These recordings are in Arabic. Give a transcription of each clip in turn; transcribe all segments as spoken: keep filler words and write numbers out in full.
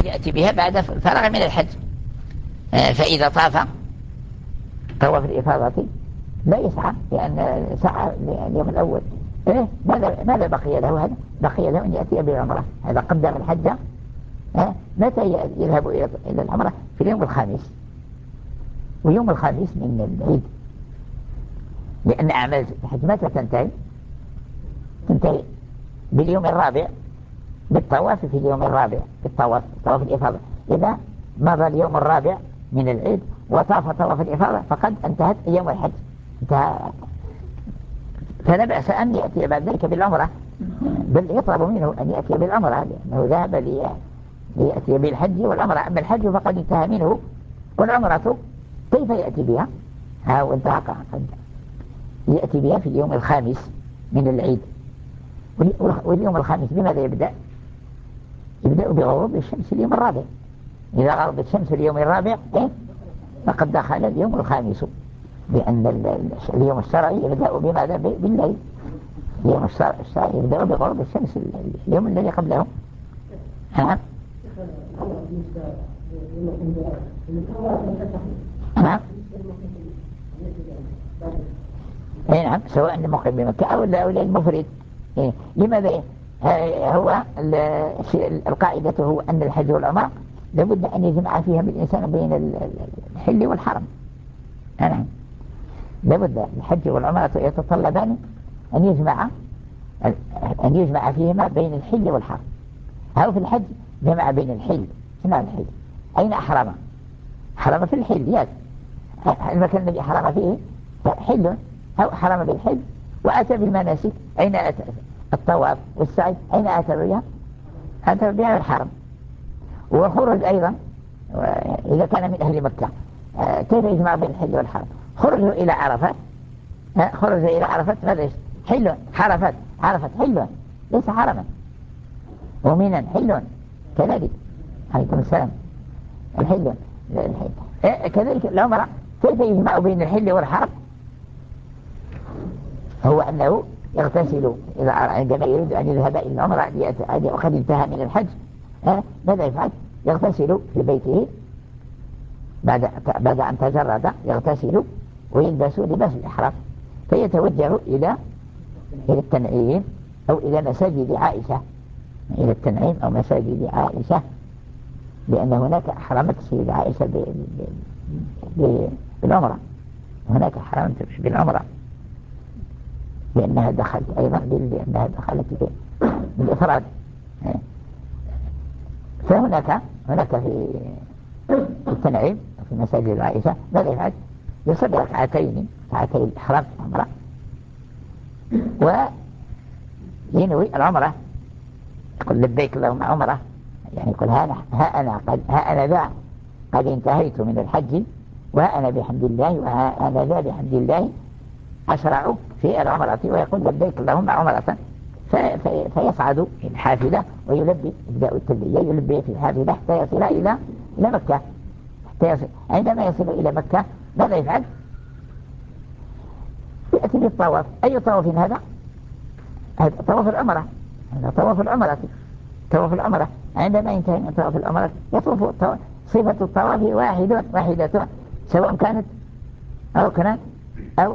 يأتي بها بعد فرغ من الحج. فإذا طاف طواف الإفاضة لا يسعى، لأن سعى اليوم الأول. إيه ماذا ماذا بقي له؟ هذا بقي له أن يأتي بالعمرة. هذا قدم الحج. إيه متى يذهب إلى العمرة؟ في اليوم الخامس، ويوم الخامس من العيد، لأن أعمال الحج متى تنتهي؟ تنتهي باليوم الرابع بالطواف، في اليوم الرابع بالطواف طواف الإفاضة. إذا مضى اليوم الرابع من العيد وطاف طواف الإفاضة فقد انتهت يوم الحج، انتهى. فلا بأس أن يأتي بعد ذلك بالعمرة، بل يطلب منه أن يأتي بالعمرة، لأنه ذهب ليأتي بالحج والعمرة. أما الحج فقد انتهى منه، والعمرة كيف يأتي بها؟ ها وانتهى، قد يأتي بها في اليوم الخامس من العيد. واليوم الخامس بماذا يبدأ؟ يبدأ بغروب الشمس اليوم الرابع. إذا غربت الشمس اليوم الرابع فقد دخل اليوم الخامس، لأن اليوم الشرعي يبدأ بماذا؟ بالليل. اليوم الشرعي يبدأ بغروب الشمس اليوم الذي قبله. نعم نعم اي نعم، سواء المقيم بمكة أو المفرد. إيه؟ لماذا؟ هو القاعدة هو أن الحج والعمرة لابد أن يجمع فيها الإنسان بين الحل والحرم. نعم، لابد الحج والعمرة يتطلبان أن يجمع أن يجمع فيهما بين الحل والحرم. هو في الحج جمع بين الحل. شنو الحل؟ أين أحرم؟ حرم في الحل، ياس المكان الذي حرم فيه حل، أو حرم بالحل وأتى بالمناسك. أين أتى؟ الطواف والسعي أين أتى بها؟ أتى بها الحرم. وخرج أيضا إذا كان من أهل مكة كيف يجمع بين الحل والحرم؟ خرجوا إلى عرفات، خرج إلى عرفات ماذا؟ حل. عرفات عرفات حل ليس حرما. ومنا حل كذلك. عليكم السلام. الحل الحل كذلك العمرة كيف يجمع بين الحل والحرم؟ هو أنه يغتسل إذا عندما يريد أن يذهب إلى العمرة وقد انتهى من الحج، ماذا يفعل؟ يغتسل في بيته بعد بعد أن تجرد، يغتسل ويلبس لباس الإحرام، فيتوجه إلى إلى التنعيم أو إلى مساجد عائشة، إلى التنعيم أو مساجد عائشة، لأن هناك أحرمت السيدة عائشة بالعمرة، هناك أحرمت بالعمرة لأنها دخلت أيضا لأنها دخلت بالإفراد. فهناك هناك في التنعيم في مساجد عائشة ماذا يفعل؟ يصلي ركعتين ركعتي الإحرام في العمرة وينوي العمرة، يقول لبيك اللهم عمرة، يعني يقول ها أنا ها أنا قد ها أنا ذا قد انتهيت من الحج، وها أنا بحمد الله وها أنا ذا بحمد الله أشرع في العمرة، ويقول لبيك اللهم عمرة. في في فيصعد الحافلة ويلبي، يبدأ التلبية يلبي في الحافلة حتى يصل إلى إلى مكة. حتى يصل عندما يصل إلى مكة ماذا يفعل؟ يأتي بالطواف. أي طواف هذا؟ هذا طواف العمرة، هذا طواف العمرة. طواف العمرة عندما ينتهي من طواف العمرة يطوف. صفة الطواف واحدة واحدة سواء كانت ركنا أو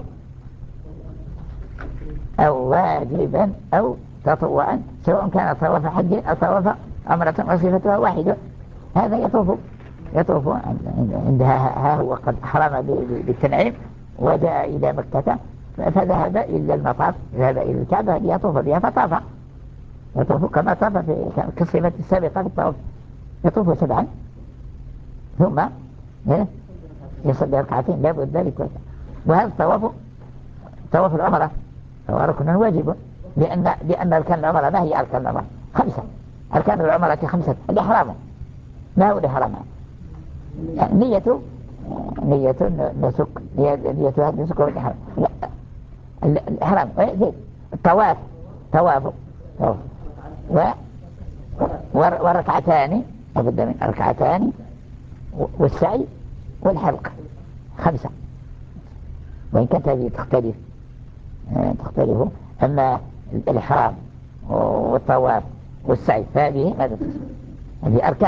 أو واجبا أو تطوعا، سواء كان طواف حج أو طواف عمرة، وصفتها واحدة. هذا يطوف يطوف عندها، ها هو قد حرم بالتنعيم وجاء إلى مكة فذهب إلى المطاف، ذهب إلى الكعبة ليطوف بها فطاف، يطوف كما طاف في كالصفة السابقة في الطواف، يطوف سبعا ثم يصلي ركعتين لا بد ذلك. وهذا الطواف طواف العمرة هو ركن واجب، لأن لأن أركان العمرة ما هي أركان العمرة؟ خمسة. أركان العمرة خمسة. الإحرام ما هو الإحرام؟ يعني نية نية نسك نية هذا نسك والإحرام. لا الإحرام الطواف طواف و وركعتان لابد من ركعتان والسعي والحلق، خمسة. وإن كانت هذه تختلف تختلف أما الإحرام والطواف والسعي فهذه ماذا تسمى؟ هذه أركان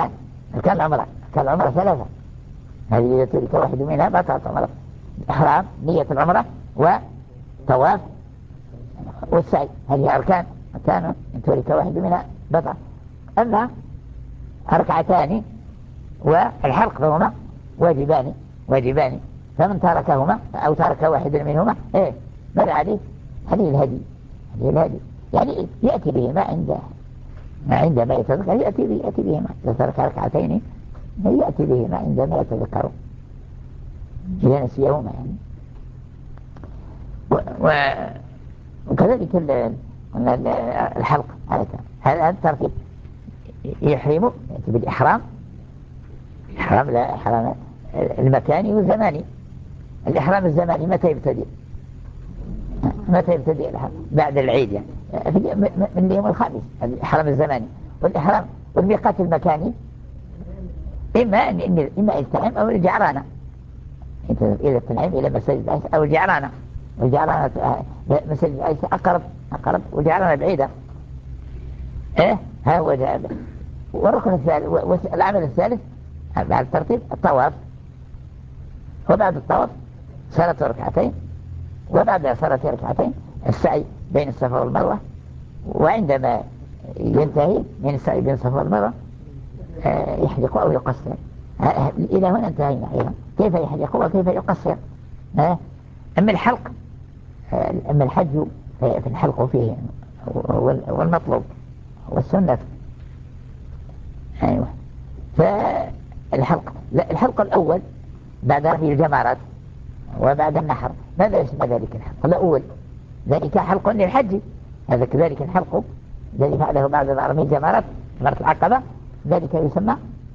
أركان العمرة، أركان العمرة ثلاثة، هذه إذا ترك واحد منها بطلت عمرة. إحرام، نية العمرة، وطواف، والسعي، هذه أركان، أركان إن ترك واحد منها بطل. أما ركعتان والحلق فهما واجبان، واجبان، فمن تركهما أو ترك واحد منهما إيه ماذا عليه؟ عليه الهدي، عليه الهدي، يعني يأتي بهما عند عندما يتذكر، يأتي, يأتي بهما إذا ترك ركعتين يأتي بهما عندما يتذكر إذا نسيهما يعني. و... و... وكذلك الحلق، هذا الترتيب. يحرم يأتي بالإحرام، إحرام لا إحرام المكاني والزماني. الإحرام الزماني متى يبتدئ؟ متى يبتدئ الإحرام؟ بعد العيد يعني من اليوم الخامس، الإحرام الزماني. والإحرام والميقات المكاني إما إن إما التنعيم أو الجعرانة، إلى التنعيم إلى مسجد عيسى أو الجعرانة. والجعرانة مسجد عيسى أقرب أقرب والجعرانة بعيدة. إيه ها هو ده. والركن الثالث والعمل الثالث بعد الترتيب الطواف، وبعد الطواف صلاة ركعتين، وبعد صلاة ركعتين السعي بين الصفا والمروة. وعندما ينتهي من السعي بين الصفا والمروة يحلق أو يقصر. إلى هنا انتهينا أيضا كيف يحلق وكيف يقصر. أما الحلق، أما الحج في الحلق فيه والمطلوب والسنة. أيوة. فالحلق الحلق الأول بعد رمي الجمرات وبعد النحر، ماذا يسمى ذلك الحلق الأول؟ ذلك حلق للحج، هذا كذلك الحلق الذي فعله بعد رمي الجمرات جمرة العقبة، ذلك يسمى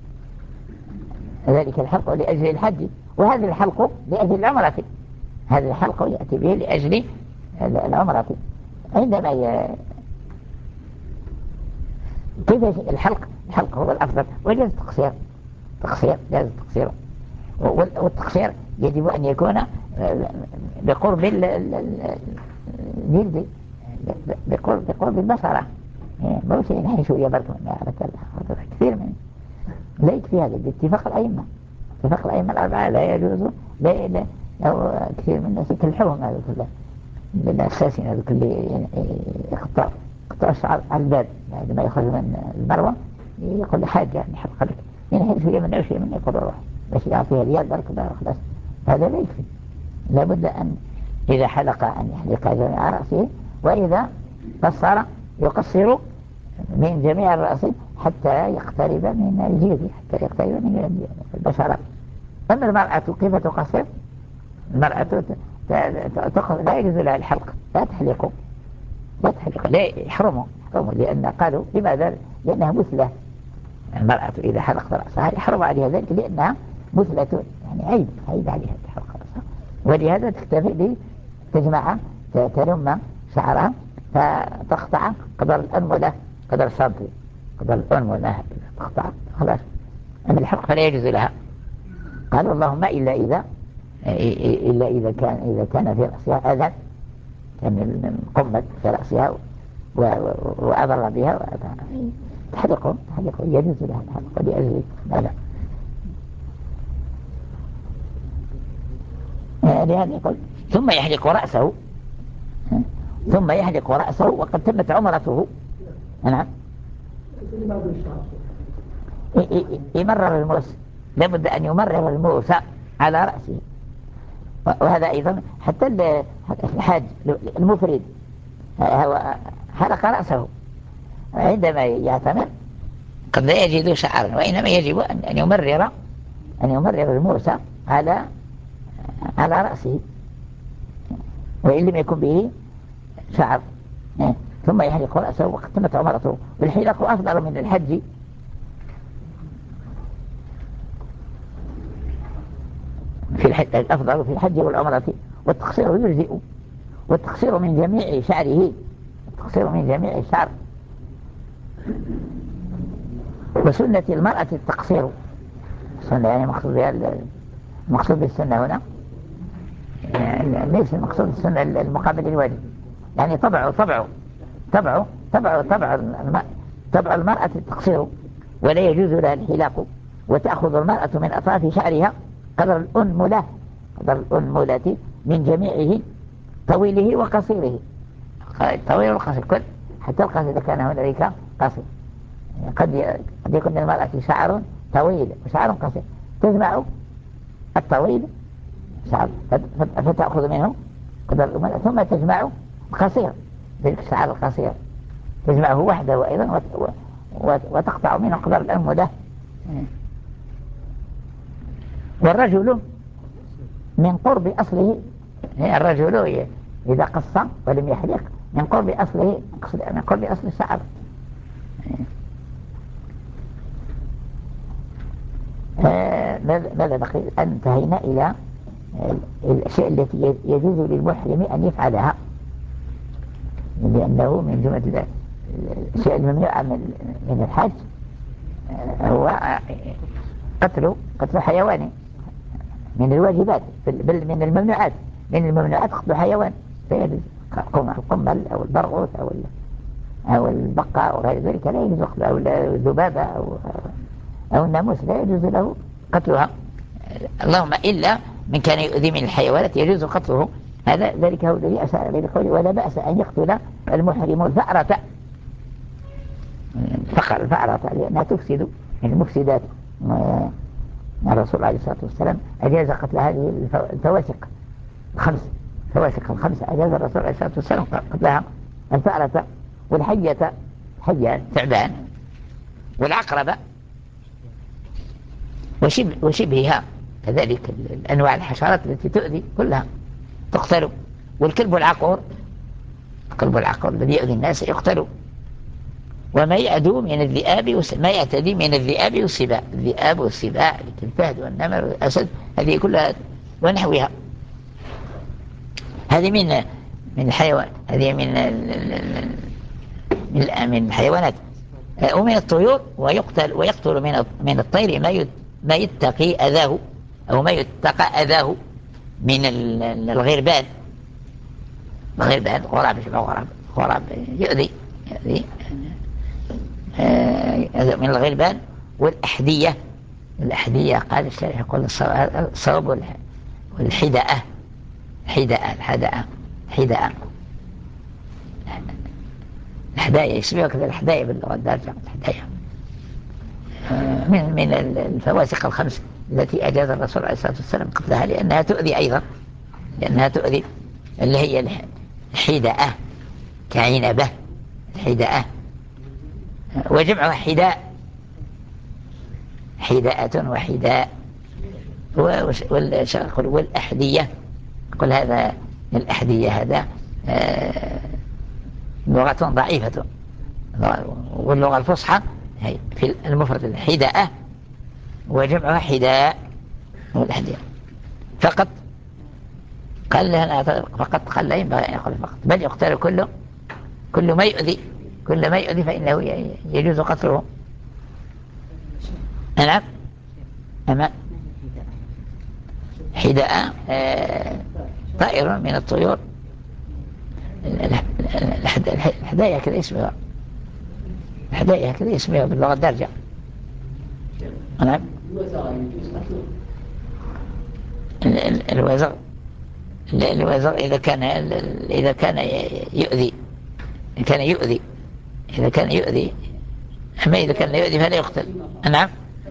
ذلك الحلق لأجل الحج. وهذا الحلق لأجل العمرة، هذا الحلق يأتي به لأجل العمرة. عندما ي... كيف الحلق؟ الحلق هو الأفضل، وجاز التقصير، تقصير جاز التقصير. والتقصير يجب أن يكون بقرب الجلد، بقرب بقرب البشرة، مو شيء نحن شوية بركم كثير من لا يكفي هذا باتفاق الأئمة، اتفاق الأئمة الأربعة لا يجوز. لا لا أو كثير من الناس يكلحوهم هذا كله بالأساسين، هذا كله يقطع قطع الشعر على الباب بعد ما يخرج من المروة، يقول حاجة يعني حلق لك يعني شوية من أو شيء من يقول روح باش يعطيها ريال برك خلاص، هذا لا يكفي. لابد أن إذا حلق أن يحلق جميع رأسه، وإذا قصر يقصر من جميع الرأس حتى يقترب من الجلد، حتى يقترب من البشرة. أما المرأة كيف تقصر؟ المرأة لا يجوز لها الحلق، لا تحلق، لا تحلق، لا يحرموا يحرموا لأن قالوا لماذا؟ لأنها مثلة. المرأة إذا حلقت رأسها يحرم عليها ذلك لأنها مثلة، يعني عيب عيب عليها تحلق رأسها. ولهذا تكتفي بتجمع تلم شعرها فتقطع قدر الأنملة، قدر السنتي، قدر الأنملة تقطع خلاص. أما الحلق فلا يجوز لها. قالوا اللهم إلا إذا إلا إذا كان إذا كان في رأسها أذى، كان قمت في رأسها وأضر بها تحلقه تحلقه يجوز لها الحلق لأجل ماذا؟ لهذا يقول ثم يحلق رأسه، ثم يحلق رأسه وقد تمت عمرته. نعم يمرر الموس، لابد أن يمرر الموس على رأسه. وهذا أيضا حتى الحاج المفرد هو حلق رأسه عندما يعتمر قد لا يجد شعرا، وإنما يجب أن يمرر أن يمرر الموسى على على رأسه وإن لم يكن به شعر. ثم يحلق رأسه وقد تمت عمرته. والحلاق أفضل من الحج، في الحج الأفضل في الحج والعمرة. والتقصير يجزئ، والتقصير من جميع شعره، التقصير من جميع الشعر. وسنة المرأة التقصير، السنة يعني مقصود بها المقصود بالسنة هنا يعني ليس المقصود السنة المقابل للواجب، يعني طبعه طبعه طبعه طبعه طبع طبع المرأة التقصير، ولا يجوز لها الحلاق وتأخذ المرأة من أطراف شعرها قدر الأنملة، قدر الأنملة من جميعه، طويله وقصيره، طويل والقصير كل، حتى القصير إذا كان هنالك قصير. قد قد يكون للمرأة شعر طويل وشعر قصير، تجمع الطويل شعر فتأخذ منه قدر الأنملة، ثم تجمع القصير، ذلك الشعر القصير تجمعه وحده أيضا وتقطع منه قدر الأنملة. والرجل من قرب أصله، الرجل إذا قص ولم يحلق من قرب أصله، من قرب أصل الشعر. ماذا بقي؟ انتهينا إلى الأشياء التي يجوز للمحرم أن يفعلها، لأنه من جملة الأشياء الممنوعة من الحج هو قتل قتل حيواني من الواجبات، بل من الممنوعات، من الممنوعات قتل حيوان، فيجوز القمل أو البرغوث أو أو البقة أو غير ذلك لا يجوز قتله، أو الذبابة أو أو الناموس لا يجوز له قتلها، اللهم إلا من كان يؤذي من الحيوانات يجوز قتله. هذا ذلك هو الذي أشار إليه بقوله ولا بأس أن يقتل المحرم الفأرة، فقر الفأرة لأنها تفسد من المفسدات. الرسول عليه الصلاة والسلام أجاز قتل هذه الفواسق الخمس، الفواسق الخمس أجاز الرسول عليه الصلاة والسلام قتلها، الفأرة والحية، حية ثعبان، والعقربة وشبه وشبهها كذلك، الأنواع الحشرات التي تؤذي كلها تقتل، والكلب العقور، الكلب العقور الذي يؤذي الناس يقتل، وما يعدو من الذئاب ما يعتدي من الذئاب والسباع، الذئاب والسباع الفهد والنمر والأسد هذه كلها ونحوها، هذه من من الحيوان، هذه من من من الحيوانات. ومن الطيور ويقتل ويقتل من من الطير ما ما يتقي أذاه أو ما يتقى أذاه من الغربان، الغربان غراب، غراب غراب يؤذي يؤذي من الغربان. والأحذية، الأحذية قال الشارح يقول الصواب والحداءة، حداءة الحداءة حداءة الحدايا يسميها كذا، الحدايا باللغة الدارجة، الحدايا من من الفواسق الخمس التي أجاز الرسول عليه الصلاة والسلام قتلها، لأنها تؤذي أيضا، لأنها تؤذي، اللي هي الحداءة كعنبة، الحداءة وجمعها حداء، حداءة وحداء. والأحذية قل هذا الأحذية هذا لغة ضعيفة، واللغة الفصحى في المفرد الحداءة وجمعها حداء، والأحذية فقط قال لها فقط، قال لا ينبغي أن يقول فقط، بل يقتل كله، كل ما يؤذي، كل ما يؤذي فإنه يجوز قتله. نعم. أما حداء طائر من الطيور، الحدايا كذا اسمها، الحدايا كذا اسمها باللغة الدارجة. نعم. الوزغ، الوزغ إذا كان إذا كان يؤذي، كان يؤذي إذا كان يؤذي، أما إذا كان لا يؤذي فلا يقتل. نعم.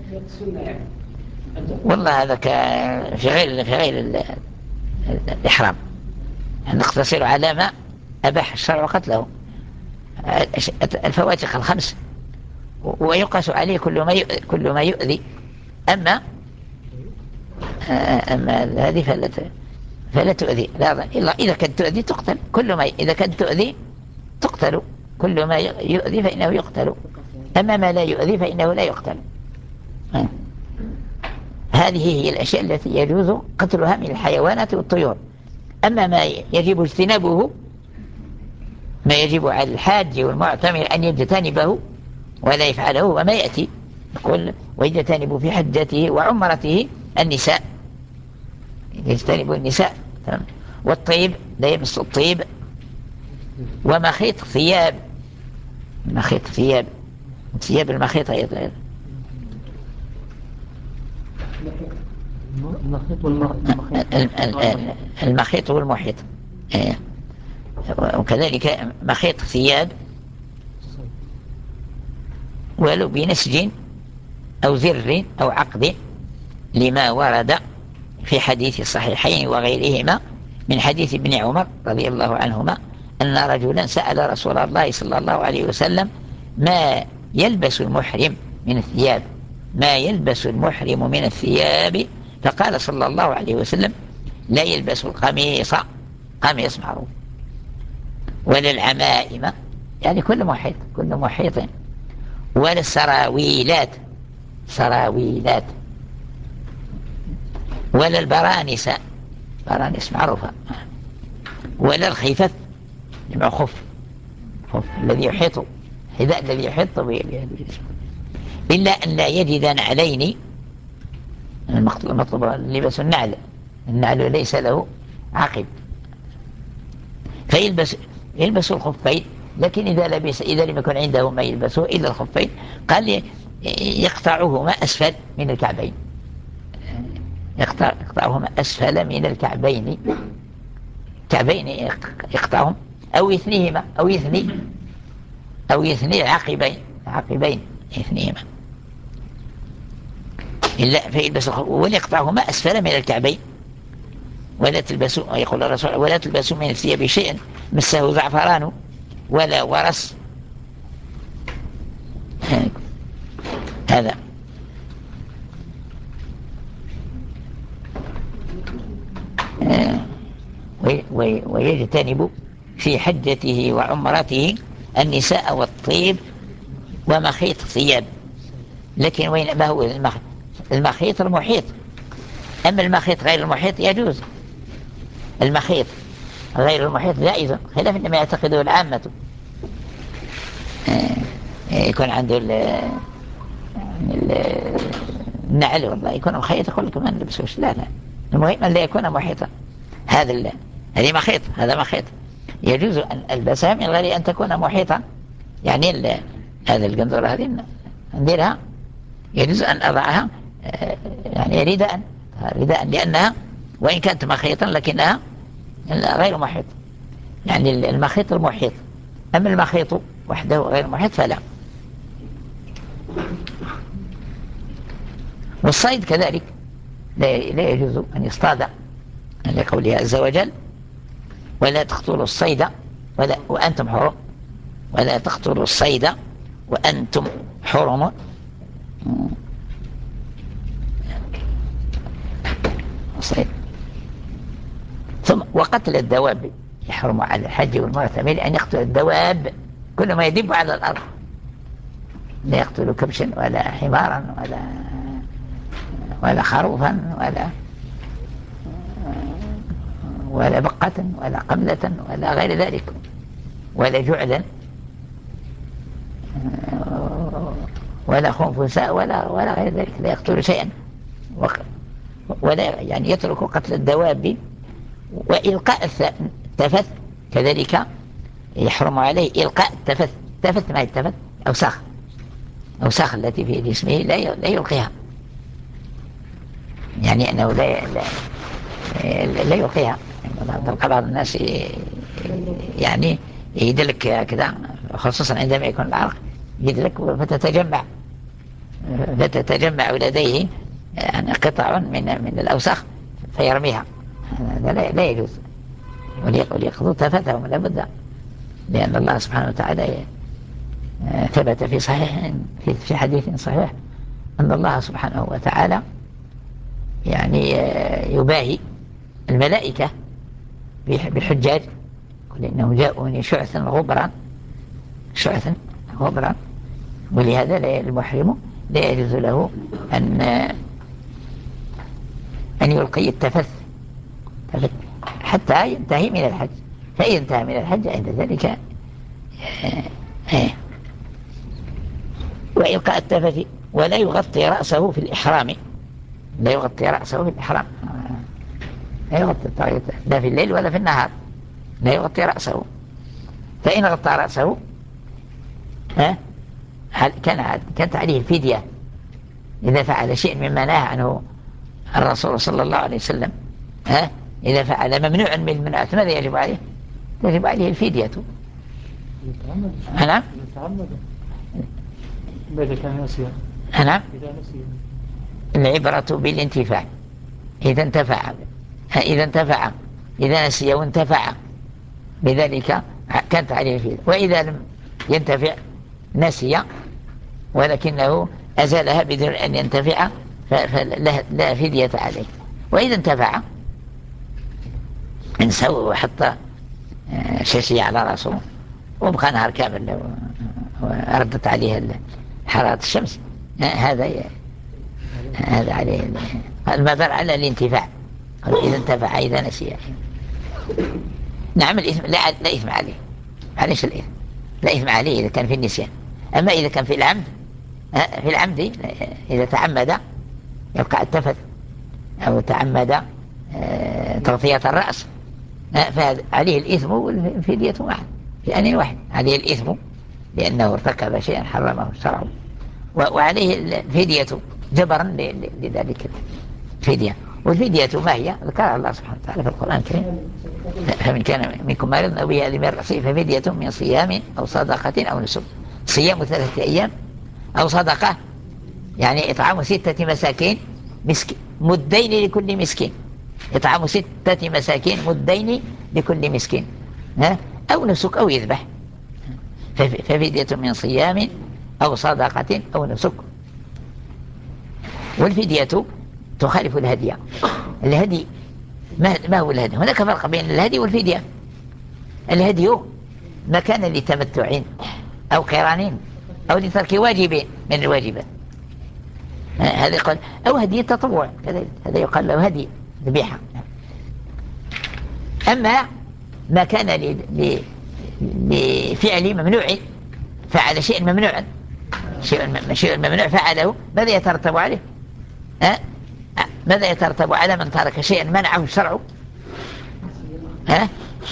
والله هذا في غير في غير الإحرام، نقتصر على ما أباح الشرع قتله، الفواتق الخمس، ويقاس عليه كل ما يؤذي، كل ما يؤذي. أما أما هذه فلا فلا تؤذي، لا إلا إذا كانت تؤذي تقتل، كل ما إذا كانت تؤذي تقتل، كل ما يؤذي فإنه يقتل، أما ما لا يؤذي فإنه لا يقتل. هذه هي الأشياء التي يجوز قتلها من الحيوانات والطيور. أما ما يجب اجتنابه، ما يجب على الحاج والمعتمر أن يجتنبه ولا يفعله، وما يأتي يقول ويجتنب في حجته وعمرته النساء، يجتنب النساء، والطيب لا يمس الطيب، ومخيط ثياب، مخيط ثياب، ثياب المخيط أيضا. المخيط والمخيط المخيط والمحيط. وكذلك مخيط ثياب ولو بنسج أو زر أو عقد، لما ورد في حديث الصحيحين وغيرهما من حديث ابن عمر رضي الله عنهما أن رجلا سأل رسول الله صلى الله عليه وسلم ما يلبس المحرم من الثياب ما يلبس المحرم من الثياب فقال صلى الله عليه وسلم لا يلبس القميص، قميص معروف، ولا العمائم، يعني كل محيط كل محيط، ولا السراويلات، سراويلات، ولا البرانس، برانس معروفة، ولا الخفف، جمع خف، خف الذي يحيط، حذاء الذي يحيط به، إلا أن لا يجد نعلين. المطلوب لبس النعل، النعل ليس له عقب، فيلبس يلبس الخفين، لكن إذا لبس إذا لم يكن عنده ما يلبسه إلا الخفين قال يقطعهما أسفل من الكعبين، يقطع يقطعهما أسفل من الكعبين، كعبين يقطعهم، أو يثنيهما أو يثني أو يثني العقبين، عقبين يثنيهما، إلا فيلبس وليقطعهما أسفل من الكعبين. ولا تلبسوا، يقول الرسول ولا تلبسوا من الثياب شيئا مسه زعفران ولا ورس، هذا. ويجتنب في حجته وعمرته النساء والطيب ومخيط الثياب. لكن وين ما هو المخيط المحيط، أما المخيط غير المحيط يجوز، المخيط غير المحيط جائز، خلاف ما يعتقده العامة، يكون عنده النعل والله يكون مخيط، يقول لك ما نلبسوش، لا لا، المهم أن لا يكون محيطا، هذا هذه مخيط، هذا مخيط يجوز أن ألبسها من غير أن تكون محيطا، يعني هذا القنطرة هذه نديرها يجوز أن أضعها يعني رداء، رداء لأنها وإن كانت مخيطا لكنها غير محيط، يعني المخيط المحيط، أما المخيط وحده غير محيط فلا. والصيد كذلك لا يجوز أن يصطاد، لقوله عز وجل ولا تقتلوا الصيد ولا وأنتم حرم، ولا تقتلوا الصيد وأنتم حرم. الصيد. ثم وقتل الدواب يحرم على الحج والمعتمر أن يقتل الدواب كل ما يدب على الأرض، لا يقتل كبشا ولا حمارا ولا ولا خروفا ولا ولا بقة ولا قملة ولا غير ذلك، ولا جعلا ولا خنفساء ولا ولا غير ذلك، لا يقتل شيئا، ولا يعني يترك قتل الدواب. وإلقاء التفت كذلك يحرم عليه إلقاء التفت، التفت ما التفت أوساخ، أوساخ التي في جسمه لا لا يلقيها، يعني أنه لا لا, لا يلقيها. تلقى بعض الناس يعني يدلك كذا، خصوصا عندما يكون العرق يدلك فتتجمع فتتجمع لديه يعني قطع من من الأوساخ فيرميها، هذا لا, لا يجوز. وليقضوا تفتهم لابد، لأن الله سبحانه وتعالى ثبت في صحيح في حديث صحيح أن الله سبحانه وتعالى يعني يباهي الملائكة بالحجاج، قل إنه جاءوني شعثا غبرا، شعثا غبرا، ولهذا لا المحرم لا يجوز له أن أن يلقي التفث حتى ينتهي من الحج، فإذا انتهى من الحج عند ذلك وإلقاء التفث. ولا يغطي رأسه في الإحرام، لا يغطي رأسه في الإحرام، لا يغطي لا في الليل ولا في النهار، لا يغطي رأسه، فإن غطى رأسه ها كان كانت عليه الفدية إذا فعل شيء مما نهى عنه الرسول صلى الله عليه وسلم ها إذا فعل ممنوع من المنعت ماذا يجب عليه؟ يجب عليه الفدية. نعم. إذا كان نسيا. نعم. إذا نسي. العبرة بالانتفاع. إذا انتفع إذا انتفع إذا نسي وانتفع بذلك كانت عليه الفدية، وإذا لم ينتفع نسي ولكنه أزالها بدون أن ينتفع فلا فدية عليه. وإذا انتفع انسوى وحط شاشية على رأسه وبقى نهار كامل وردت عليه حرارة الشمس، هذا هذا عليه المدار على الانتفاع. إذا انتفع إذا نسي. نعم الإثم لا, لا إثم عليه. معليش الإثم لا إثم عليه إذا كان في النسيان. أما إذا كان في العمد في العمد إذا تعمد يبقى التفت أو تعمد تغطية الرأس فعليه الإثم والفدية واحد في آن واحد. عليه الإثم لأنه ارتكب شيئا حرمه الشرع، وعليه الفدية جبرا لذلك الفدية. والفدية ما هي؟ ذكرها الله سبحانه وتعالى في القرآن الكريم: فمن كان منكم مريضا أو به أذى من رأسه ففدية من صيام أو صدقة أو نسك. صيام ثلاثة أيام أو صدقة يعني إطعام ستة مساكين مسكين مدين لكل مسكين. إطعام ستة مساكين مدين لكل مسكين ها؟ أو نسك أو يذبح. ففدية من صيام أو صدقة أو نسك. والفدية تخالف الهدي. الهدي ما هو الهدي؟ هناك فرق بين الهدي والفدية. الهدي ما كان لتمتع أو قران أو لترك واجب من الواجبات، هذا يقال، أو هدي تطوع، هذا يقال له هدي ذبيحة. أما ما كان لفعل ممنوع، فعل شيء ممنوع، شيء ممنوع فعله، ماذا يترتب عليه؟ أه؟ ماذا يترتب على من ترك شيئا منعه الشرع؟ أه؟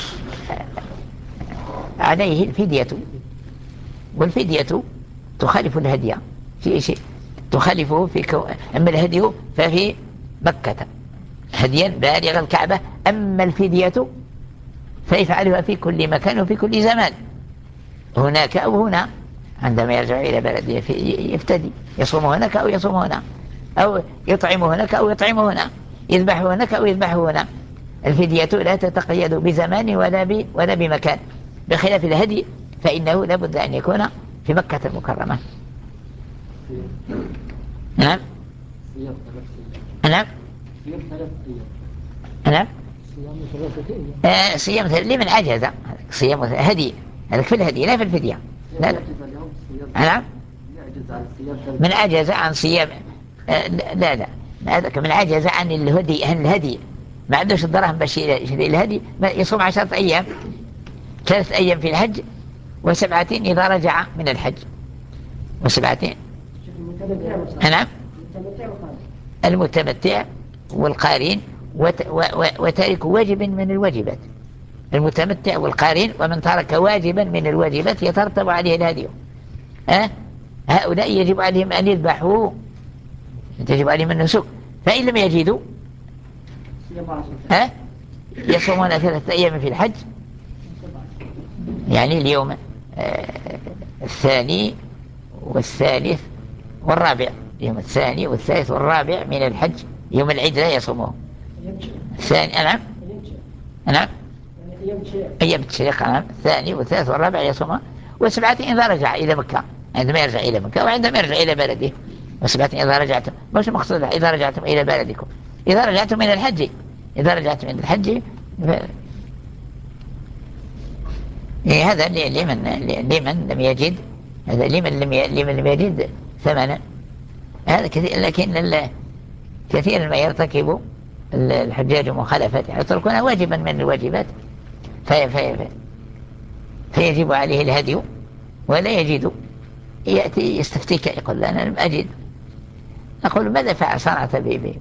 عليه الفدية. والفدية تخالف الهدي في شيء، تخالفه في كو... أما الهدي ففي مكة هديا بالغ الكعبة، أما الفدية فيفعلها في كل مكان وفي كل زمان، هناك أو هنا. عندما يرجع إلى بلده يفتدي، يصوم هناك أو يصوم هنا، أو يطعم هناك أو يطعم هنا، يذبح هناك أو يذبح هنا. الفدية لا تتقيد بزمان ولا ب... ولا بمكان، بخلاف الهدي فإنه لابد أن يكون في مكة المكرمة. نعم. نعم. نعم. آه صيام لمن عجز. صيام هدي، هذا في الهدي لا في الفدية. لا لا. نعم. من عجز عن صيام آه لا لا هذا من عجز عن الهدي، عن الهدي ما عندوش الدراهم باش يشتري الهدي، يصوم عشرة أيام، ثلاث أيام في الحج وسبعة إذا رجع من الحج، وسبعة. نعم. المتمتع والقارين وتارك واجب من الواجبات. المتمتع والقارين ومن ترك واجبا من الواجبات يترتب عليه الهدي. أه؟ هؤلاء يجب عليهم أن يذبحوا، يجب عليهم النسك، فإن لم يجدوا أه؟ يصومون ثلاثة أيام في الحج، يعني اليوم آه الثاني والثالث والرابع، اليوم الثاني والثالث والرابع من الحج، يوم العيد لا يصومه. الثاني. نعم. نعم. أيام التشريق. نعم. الثاني والثالث والرابع يصومه، وسبعة إذا رجع إلى مكة، عندما يرجع إلى مكة وعندما يرجع إلى بلده. وسبعة إذا رجعتم، مش مقصود إذا رجعتم إلى بلدكم، إذا رجعتم من الحج، إذا رجعتم من الحج ف... إيه هذا لمن لمن لم يجد، هذا لمن لم لمن لم يجد ثمنا. هذا كثير، لكن كثيرا ما يرتكب الحجاج مخالفات يتركون واجبا من الواجبات في في في فيجب عليه الهدي ولا يجد، يأتي يستفتيك يقول أنا لم أجد. أقول ماذا فعل؟ صنعت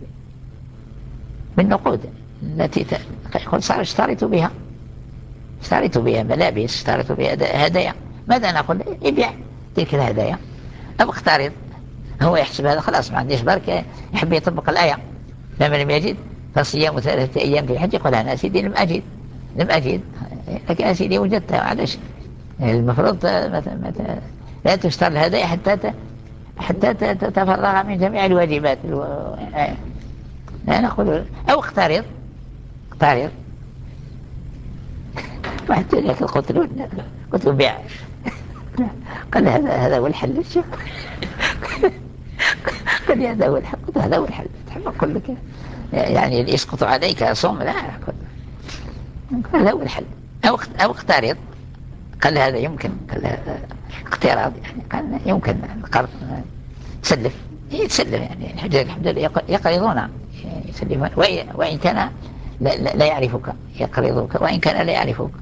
بالنقود التي يقول صار اشتريت بها، اشتريت بها ملابس، اشتريت بها هدايا. ماذا نقول؟ ابيع تلك الهدايا أو اقترض. هو يحسب هذا خلاص ما عنديش بركة، يحب يطبق الآية فمن لم يجد فصيام ثلاثة أيام في الحج. قال أنا سيدي لم أجد لم أجد لكن يا سيدي وجدتها معلش. المفروض مثلا مثلا لا تشتر الهدايا حتى حتى تتفرغ من جميع الواجبات. أنا أقول أو اقترض اقترض واحد لك قلت له قلت له بيع. قال هذا هذا هو الحل الشيخ. قال لي هذا هو الحل. قلت هذا هو الحل. تحب أقول لك يعني يسقط عليك صوم؟ لا. قال هذا هو الحل. أو أو اقترض. قال هذا يمكن. قال هذا اقتراض يعني. قال يمكن القرض تسلف يتسلف يعني. الحجاج الحمد لله يقرضون يسلفون وإن كان لا, لا, لا يعرفك يقرضوك وإن كان لا يعرفك.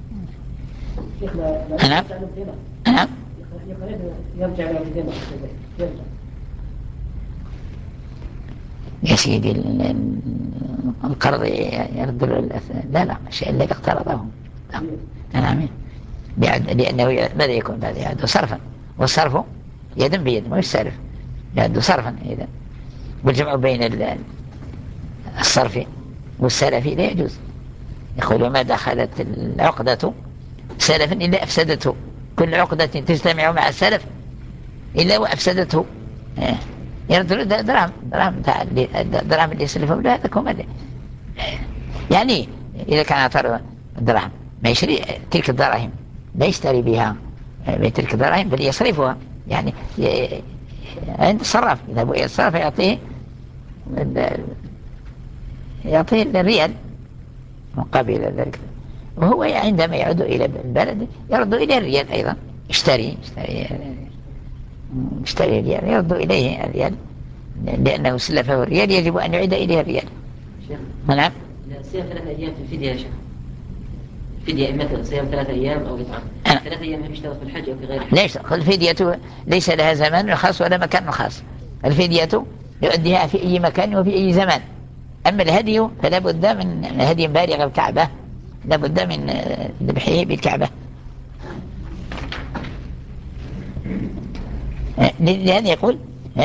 نعم نعم يرجع يا سيدي القرض يرد لا لا الشيء الذي اقترضه. نعم لأنه ماذا يكون هذا يعد صرفا والصرف يد بيد ما يستعرف يعد صرفا. إذا والجمع بين الصرف والسلف لا يجوز. يقول ما دخلت العقدة سلفا إلا أفسدته. كل عقدة تجتمع مع السلف إلا وأفسدته. يرد درهم درهم درهم اللي يسلفهم لا هذا كمان يعني. إذا كان أعطى الدراهم ما يشتري تلك الدراهم لا يشتري بها تلك الدراهم بل يصرفها يعني عند الصراف. إذا بغي الصراف يعطيه يعطيه الريال مقابل ذلك. وهو عندما يعود إلى البلد يرد إلى الريال أيضا. يشتري يشتري يشتري الريال يرد إليه الريال لأنه سلفه الريال يجب أن يعيد إليه الريال. شيخ نعم. صيام ثلاثة أيام في الفدية يا شيخ. فدية مثلا صيام ثلاثة أيام أو إطعام ثلاثة أيام هم يشترط في الحج أو في غير الحج. ليش الفدية ليس لها زمان خاص ولا مكان خاص. الفدية يؤديها في أي مكان وفي أي زمان. أما الهدي فلا بد من هدي بالغ الكعبة. لا بد من ذبحه بالكعبة. لهذا يقول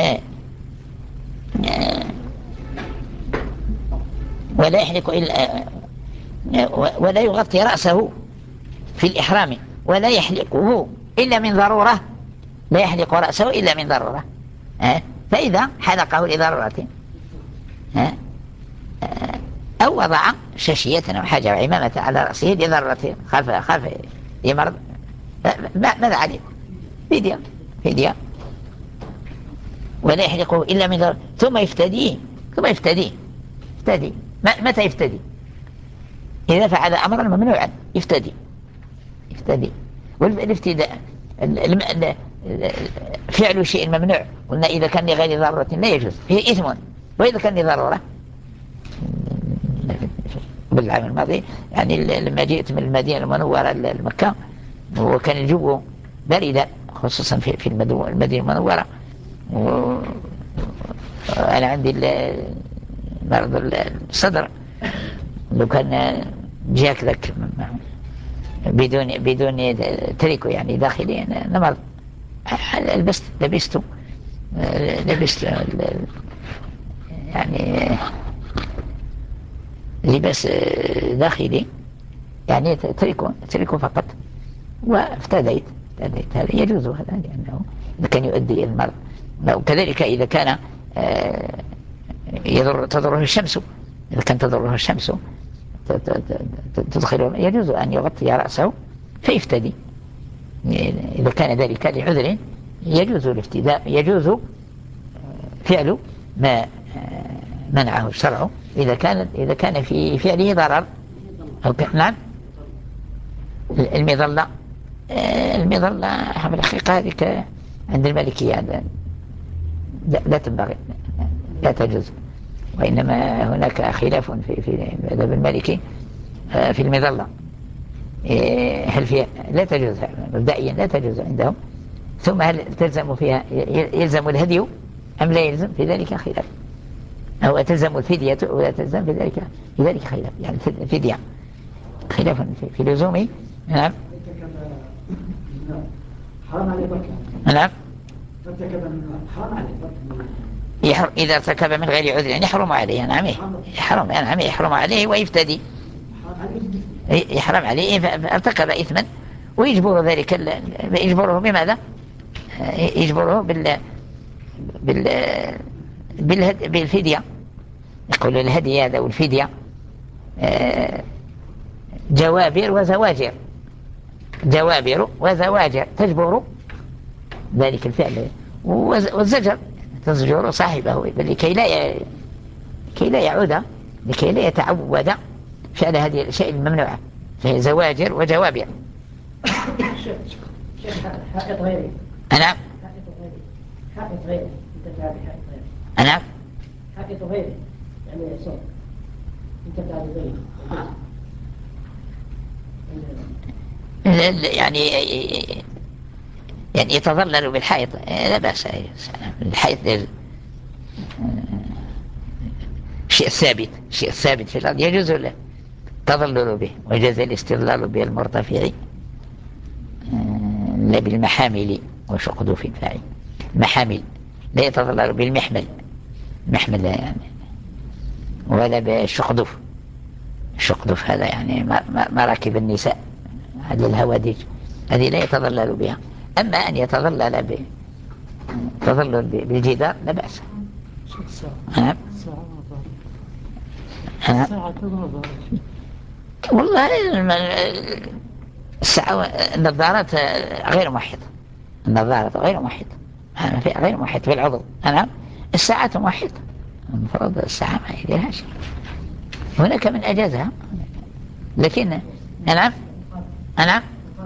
ولا يحلق إلا ولا يغطي رأسه في الإحرام ولا يحلقه إلا من ضرورة. لا يحلق رأسه إلا من ضرورة. فإذا حلقه لضرورة أو وضع شاشية أو حاجة أو عمامة على رأسه لضرورة خاف خاف يمرض ماذا عليه؟ فدية فدية. ولا يحلقه إلا من ضرورة ثم يفتديه ثم يفتديه يفتدي. متى يفتدي؟ إذا فعل أمرا ممنوعا يفتدي يفتدي. والافتداء فعل شيء ممنوع قلنا إذا كان لغير ضرورة لا يجوز فيه إثم. وإذا كان لضرورة بالعام الماضي يعني لما جئت من المدينة المنورة لمكة وكان الجو باردا خصوصا في في المدينة المنورة وأنا عندي مرض الصدر لو كان جاك ذاك بدون بدون تريكو يعني داخلي نمر لبست لبسته لبست يعني لباس داخلي يعني تريكو تريكو فقط وافتديت افتديت. هذا يجوز هذا لأنه إذا كان يؤدي إلى المرض. وكذلك إذا كان يضر تضره الشمس. إذا كان تضره الشمس تدخل يجوز أن يغطي رأسه فيفتدي. إذا كان ذلك لعذر يجوز الافتداء يجوز فعل ما منعه الشرع إذا كان إذا كان في فعله ضرر أو نعم. المظلة المظلة حمل الحقيقة هذه عند المالكية لا تنبغي لا تجوز. وإنما هناك خلاف في في المذهب المالكي في المظلة هل فيها لا تجوز مبدئيا لا تجوز عندهم. ثم هل تلزم فيها يلزم الهدي أم لا يلزم في ذلك خلاف. أو تلزم الفدية ولا تلزم في ذلك في ذلك خلاف يعني الفدية خلاف في, في لزومه. نعم حرام عليه بركة. نعم حرام عليه بركة. يحرم إذا ارتكب من غير عذر يحرم عليه. نعم يحرم، نعم يحرم عليه ويفتدي، يحرم عليه فارتكب إثما ويجبر ذلك يجبره بماذا؟ يجبره بال بال بالفدية. يقول الهدي هذا والفدية جوابر وزواجر، جوابر وزواجر تجبر ذلك الفعل، والزجر تزجر صاحبه لكي لا لكي لا يعود، لكي لا يتعود فعل هذه الأشياء الممنوعة، فهي زواجر وجوابر. حائط غيره. أنا حائط غيره انت تعرف حائط غيره. أنا حائط غيره يعني صوت انت تعرف غيره يعني يعني يتظلل بالحائط لا بأس. الحائط شيء ثابت، شيء ثابت في الأرض يجوز له التظلل به، ويجوز الاستظلال به المرتفع لا بالمحامل وشقدوف فاعل. محامل لا يتظلل بالمحمل، محمل لا يعني، ولا بالشقدوف. الشقدوف هذا يعني مراكب النساء هذه الهوادج هذه لا يتظلل بها. أما أن يتظلل به تظلل بالجدار لا بأس. نعم والله الساعة النظارات غير موحدة، النظارات غير موحدة، غير موحدة في العضو. نعم الساعة موحدة، المفروض الساعة ما يديرها شيء. هناك من أجازها لكن نعم نعم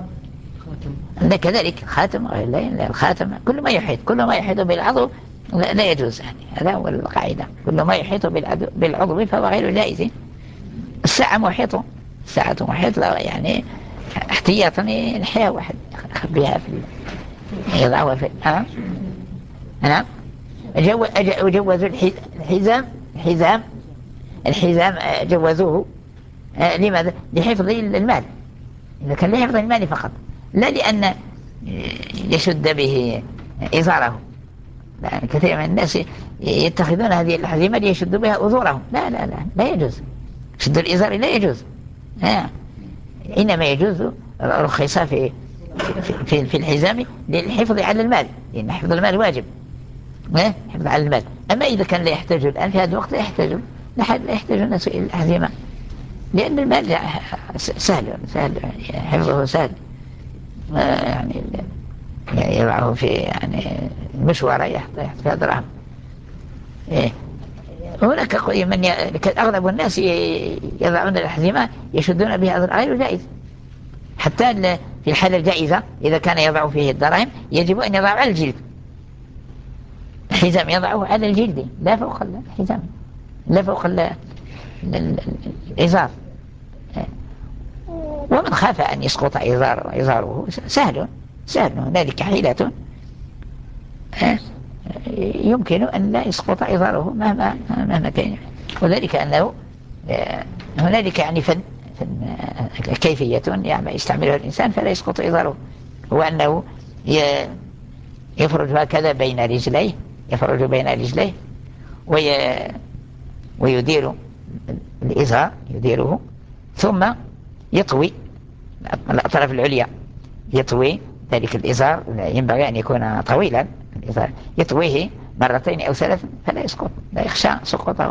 كذلك خاتم الخاتم كل ما يحيط، كل ما يحيط بالعضو لا, لا يجوز يعني. هذا هو القاعدة، كل ما يحيط بالعضو فهو غير جائز. الساعة محيطة، الساعة محيط لا يعني احتياطا الحياة واحد يخبيها في يضعها في نعم نعم جوزوا الحزام، الحزام الحزام جوزوه لماذا؟ لحفظ المال، إذا كان لحفظ المال فقط، لا لأن يشد به إزاره. يعني كثير من الناس يتخذون هذه الحزيمة ليشدوا بها أذورهم، لا لا لا لا يجوز، شد الإزار لا يجوز. ها. إنما يجوز رخصة في في في الحزام للحفظ على المال، لأن حفظ المال واجب، حفظ على المال. أما إذا كان لا يحتاج الآن في هذا الوقت لا يحتاج، لا يحتاج الناس إلى الحزيمة، لأن المال سهل سهل حفظه سهل. يعني يضعه في يعني مشوار يحط في دراهم. إيه. هناك من ي... أغلب الناس يضعون الأحزمة يشدون بها غير جائز، حتى في الحالة الجائزة إذا كان يضع فيه الدراهم يجب أن يضع على الجلد، الحزام يضعه على الجلد لا فوق الحزام، لا فوق الإزار. ومن خاف أن يسقط إزار إزاره سهل سهل، هنالك حيلة يمكن أن لا يسقط إزاره مهما مهما كان، وذلك أنه هنالك يعني فن, فن كيفية يعني يستعملها الإنسان فلا يسقط إزاره، هو أنه يفرج هكذا بين رجليه، يفرج بين رجليه وي ويدير الإزار يديره، ثم يطوي الأطراف العليا، يطوي ذلك الإزار، ينبغي أن يكون طويلا الإزار، يطويه مرتين أو ثلاث فلا يسقط، لا يخشى سقوطه.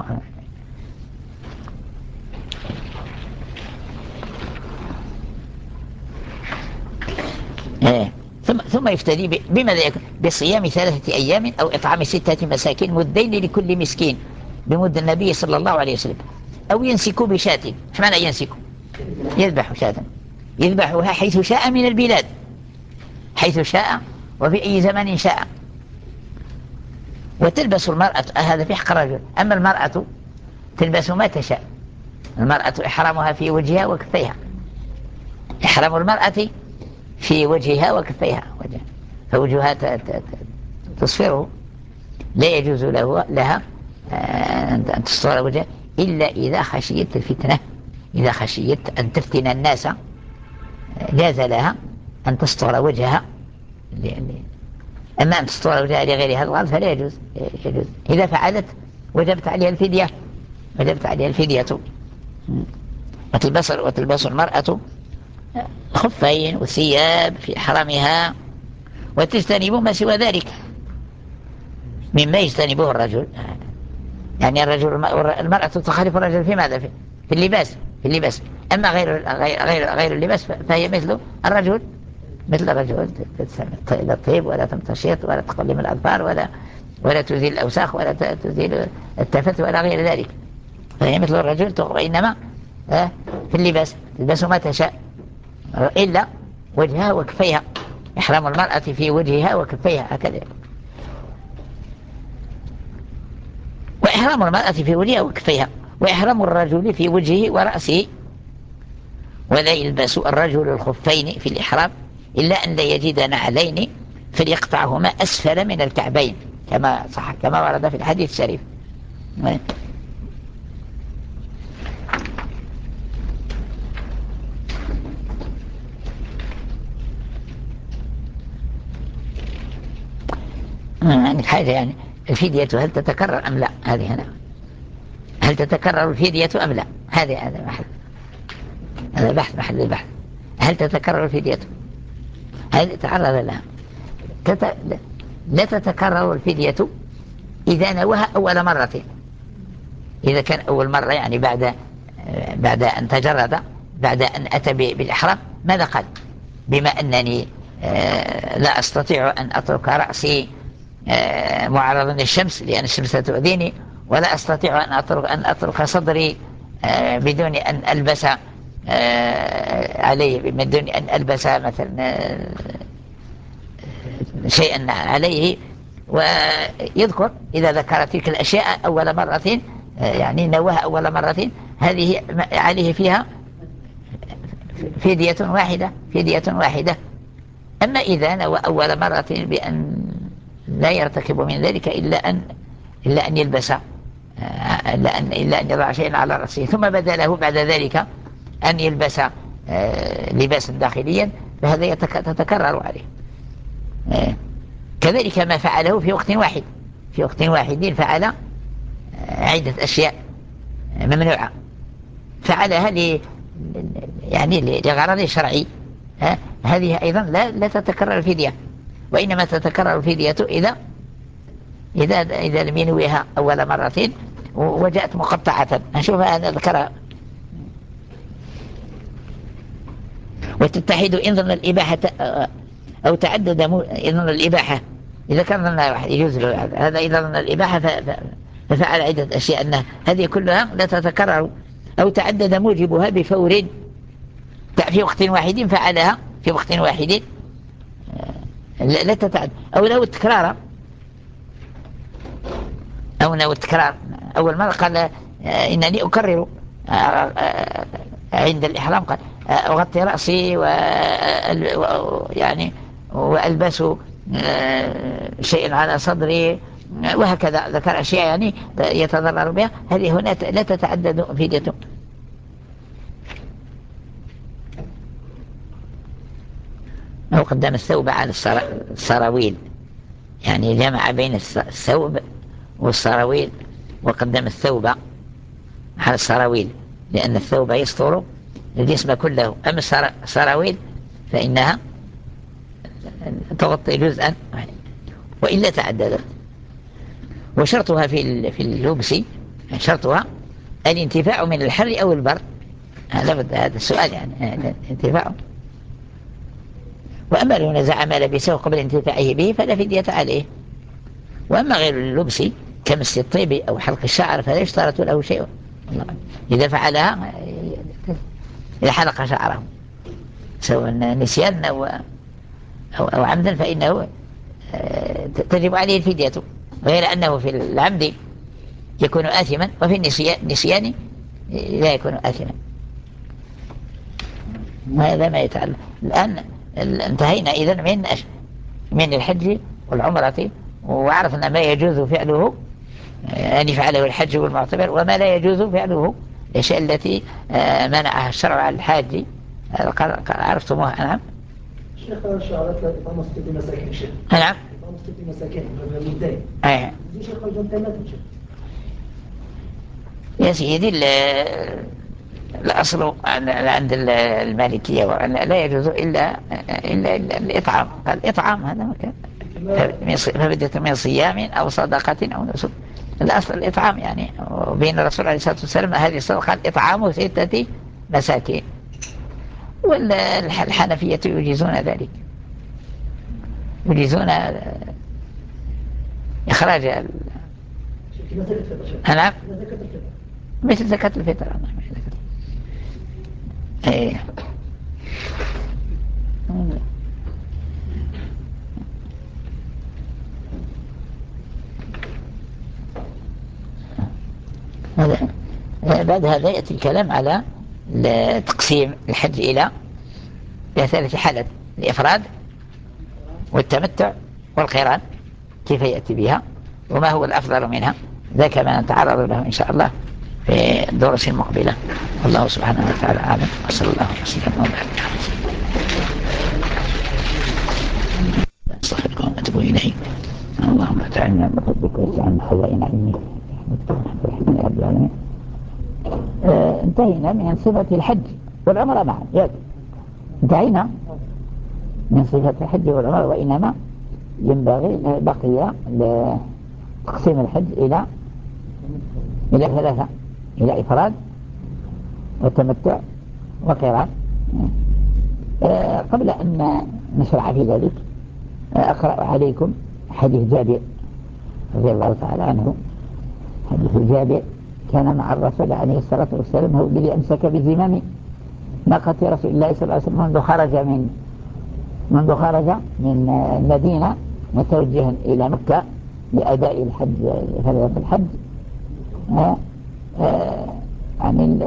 إيه. ثم ثم يفتدي بماذا يكون؟ بصيام ثلاثة أيام أو إطعام ستة مساكين مدين لكل مسكين بمد النبي صلى الله عليه وسلم، أو ينسك بشاة. ايش معنى ينسك؟ يذبح شاة، يذبحها حيث شاء من البلاد، حيث شاء وفي أي زمن شاء. وتلبس المرأة هذا في حق الرجل، أما المرأة تلبس ما تشاء، المرأة إحرامها في وجهها وكفيها، إحرام المرأة في وجهها وكفيها، فوجهها تصفره، لا يجوز له لها أن تستر وجهها إلا إذا خشيت الفتنة، إذا خشيت أن تفتن الناس جاز لها أن تستر وجهها أما أن تسطر وجهها لغير هذا الغرض فلا يجوز. يجوز إذا فعلت وجبت عليها الفدية، وجبت عليها الفدية. وتلبس وتلبس المرأة خفين وثياب في إحرامها، وتجتنب ما سوى ذلك مما يجتنبه الرجل. يعني الرجل المرأة تخالف الرجل في ماذا؟ في اللباس، في اللباس. أما غير غير غير اللباس فهي مثل الرجل، مثل الرجل لا تطيب ولا تمتشط ولا تقلم الأظفار ولا ولا تزيل الأوساخ ولا تزيل التفت ولا غير ذلك. فهي مثل الرجل، وإنما في اللباس تلبس ما تشاء إلا وجهها وكفيها. إحرام المرأة في وجهها وكفيها هكذا. وإحرام المرأة في وجهها وكفيها، وإحرام الرجل في وجهه ورأسه. ولا يلبس الرجل الخفين في الإحرام إلا أن لا يجد نعلين فليقطعهما أسفل من الكعبين، كما صح كما ورد في الحديث الشريف. عندك حاجة يعني الفدية هل تتكرر أم لا؟ هذه هنا هل تتكرر الفدية أم لا؟ هذا هذا محل هذا بحث محل البحث. هل تتكرر الفدية؟ هل تعرض لها؟ تت... لا تتكرر الفدية إذا نواها أول مرة. إذا كان أول مرة يعني بعد بعد أن تجرد، بعد أن أتى بالإحرام، ماذا قال؟ بما أنني لا أستطيع أن أترك رأسي معرضا للشمس لأن الشمس تؤذيني، ولا أستطيع أن أترك أن أترك صدري بدون أن ألبس عليه بدون أن ألبس مثلا شيئا عليه. ويذكر إذا ذكر تلك الأشياء أول مرة يعني نواها أول مرة، هذه عليه فيها فدية واحدة فدية واحدة. أما إذا نوى أول مرة بأن لا يرتكب من ذلك إلا أن إلا أن يلبس إلا أن إلا أن يضع شيئا على رأسه، ثم بدا له بعد ذلك أن يلبس لباسا داخليا، فهذا تتكرر عليه. كذلك ما فعله في وقت واحد في وقت واحد فعل عدة أشياء ممنوعة، فعلها ل يعني لغرض شرعي، هذه أيضا لا لا تتكرر الفدية، وإنما تتكرر الفدية إذا إذا إذا لم ينويها أول مرة وجاءت مقطعة. نشوف أنا ذكرها. وتتحد إن ظن الإباحة أو تعدد إن ظن الإباحة. إذا كان ظن واحد يجوز له هذا، إذا ظن الإباحة ففعل عدة أشياء أنها هذه كلها لا تتكرر. أو تعدد موجبها بفور في وقت واحد فعلها في وقت واحد لا تتعدد. أو لو التكرار أو لو التكرار أول مرة قال إنني أكرر عند الإحرام، قال أغطي رأسي و يعني وألبس شيء على صدري وهكذا، ذكر أشياء يعني يتضرر بها، هذه هنا لا تتعدد فديته. أو قدم الثوب على السراويل، يعني جمع بين الثوب والسراويل، وقدم الثوب على السراويل لأن الثوب يستر الجسم كله، أما السراويل فإنها تغطي جزءا وإلا تعددت. وشرطها في في اللبس شرطها الانتفاع من الحر أو البرد. هذا هذا السؤال يعني الانتفاع. وأما لو نزع ما لبسه قبل انتفاعه به فلا فدية عليه. وأما غير اللبس كمس الطيب أو حلق الشعر فلا يشترط له شيء إذا فعلها، إذا حلق شعره سواء نسيان أو, أو, أو عمدا فإنه تجب عليه الفدية، غير أنه في العمد يكون آثما وفي النسيان لا يكون آثما. وهذا ما يتعلم. الآن انتهينا إذن من من الحج والعمرة، وعرفنا ما يجوز فعله أن يفعله الحج والمعتمر، وما لا يجوز فعله الأشياء التي منعها الشرع على الحاج. عرفتموها؟ نعم. شيخ شعرت لإقامة ستة مساكن شيخ. نعم. إقامة ست مساكين مئتين. ايه ليش يقول جنتين ما تمشي؟ يا سيدي الأصل عند المالكية وأن لا يجوز إلا إلا الإطعام. الإطعام هذا مكان فبدة من صيام أو صدقة أو نسك. الأصل الإطعام يعني. وبين الرسول عليه الصلاة والسلام هذه الصدقة الإطعام ستة مساكين، والحنفية يجيزون ذلك، يجيزون إخراج نعم مثل زكاة الفطر. ايه هذا بعد هذا يأتي الكلام على تقسيم الحج إلى ثلاث حالات: الإفراد والتمتع والقران، كيف يأتي بها وما هو الأفضل منها. ذاك ما نتعرض له إن شاء الله في الدروس المقبلة. والله سبحانه وتعالى أعلم، وصلى الله وسلم وبارك على استغفرك وأتوب إليك. اللهم تعالى بفضلك واجعلنا خزائن علمك برحمتك يا رب العالمين. آه انتهينا من صفة الحج والعمرة معا. انتهينا من صفة الحج والعمرة، وإنما ينبغي بقي لتقسيم الحج إلى إلى ثلاثة: إلى إفراد والتمتع وقران. آه قبل أن نشرع في ذلك أقرأ عليكم حديث جابر رضي الله تعالى عنه. حديث جابر: كان مع الرسول عليه الصلاة والسلام هو الذي أمسك بزمام ناقة رسول الله صلى الله عليه وسلم منذ خرج من منذ خرج من المدينة متوجها إلى مكة لأداء الحج فريضة الحج. آه آه يعني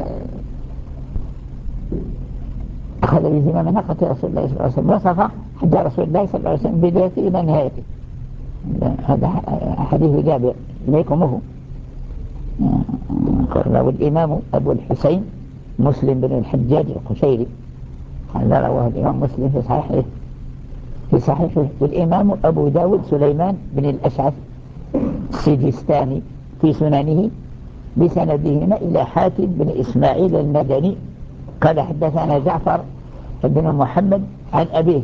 أخذ بزمام ناقة رسول الله صلى الله عليه وسلم. وصف حج رسول الله صلى الله عليه وسلم بدايته إلى نهايته. هذا حديث جابر إليكمه. والإمام أبو الحسين مسلم بن الحجاج القشيري، هذا رواه الإمام مسلم في صحيحه في صحيحه والإمام أبو داود سليمان بن الأشعث السجستاني في سننه بسندهما إلى حاتم بن إسماعيل المدني قال: حدثنا جعفر بن محمد عن أبيه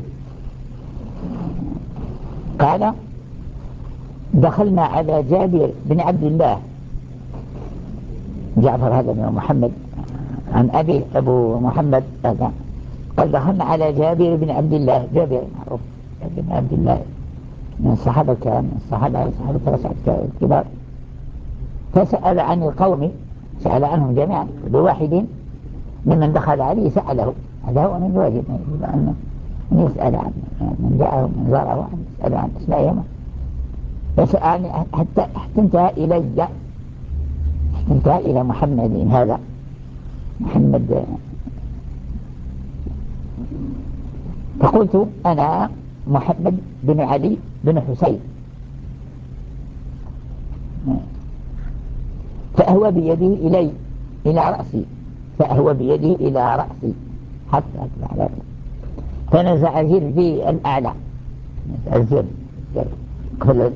قال: دخلنا على جابر بن عبد الله. جعفر هذا بن محمد عن أبي أبو محمد هذا قال: دخلنا على جابر بن عبد الله. جابر معروف بن عبد الله من الصحابة الكرام، من الصحابة الصحابة الثلاثة الكبار. فسأل عن القوم، سأل عنهم جميعا، كل واحد ممن دخل عليه سأله. هذا هو من الواجب أن يسأل عن من جاءه من زاره، أن يسأل عن أسمائهم. فسألني حتى انتهى إلي، انتهى إلى محمد هذا محمد. فقلت: أنا محمد بن علي بن حسين. فأهوى بيده إلي إلى رأسي، فأهوى بيده إلى رأسي حتى أتبع رأسي، فنزع جلدي الأعلى، الزر قبل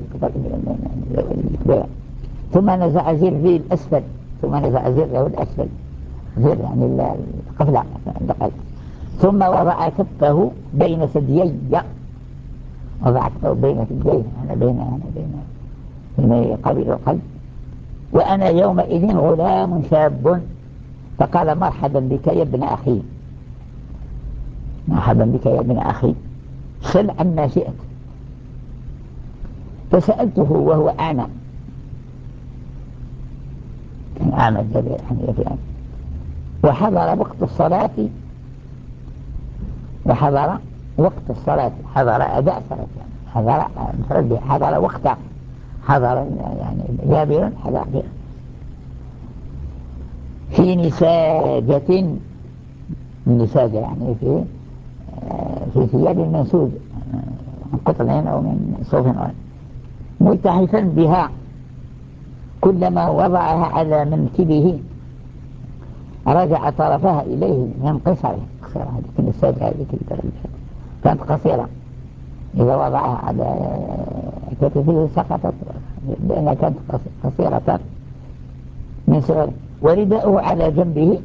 ثم نزع زري الأسفل، ثم نزع زره الأسفل، زر يعني القفلة، ثم وضع كفه بين ثديي، وضع كفه بين ثديي، أنا بين أنا بين بين قبيل القلب. وأنا يومئذ غلام شاب، فقال: مرحبا بك يا ابن أخي، مرحبا بك يا ابن أخي، سل عما شئت. فسألته وهو أعمى، كان أعمى جبير يعني. وحضر وقت الصلاة، وحضر وقت الصلاة، حضر أداء صلاة يعني، حضر حضر وقت، حضر يعني جابر حضر في نساجة، نساجة يعني في في ثياب منسوج من قطن أو من صوف، ملتحفا بها، كلما وضعها على منكبه رجع طرفها إليه من قصره. هذه النساجة هذه كانت قصيرة، إذا وضعها على كتفه سقطت لأنها كانت قصيرة من صغر. ورداءه على جنبه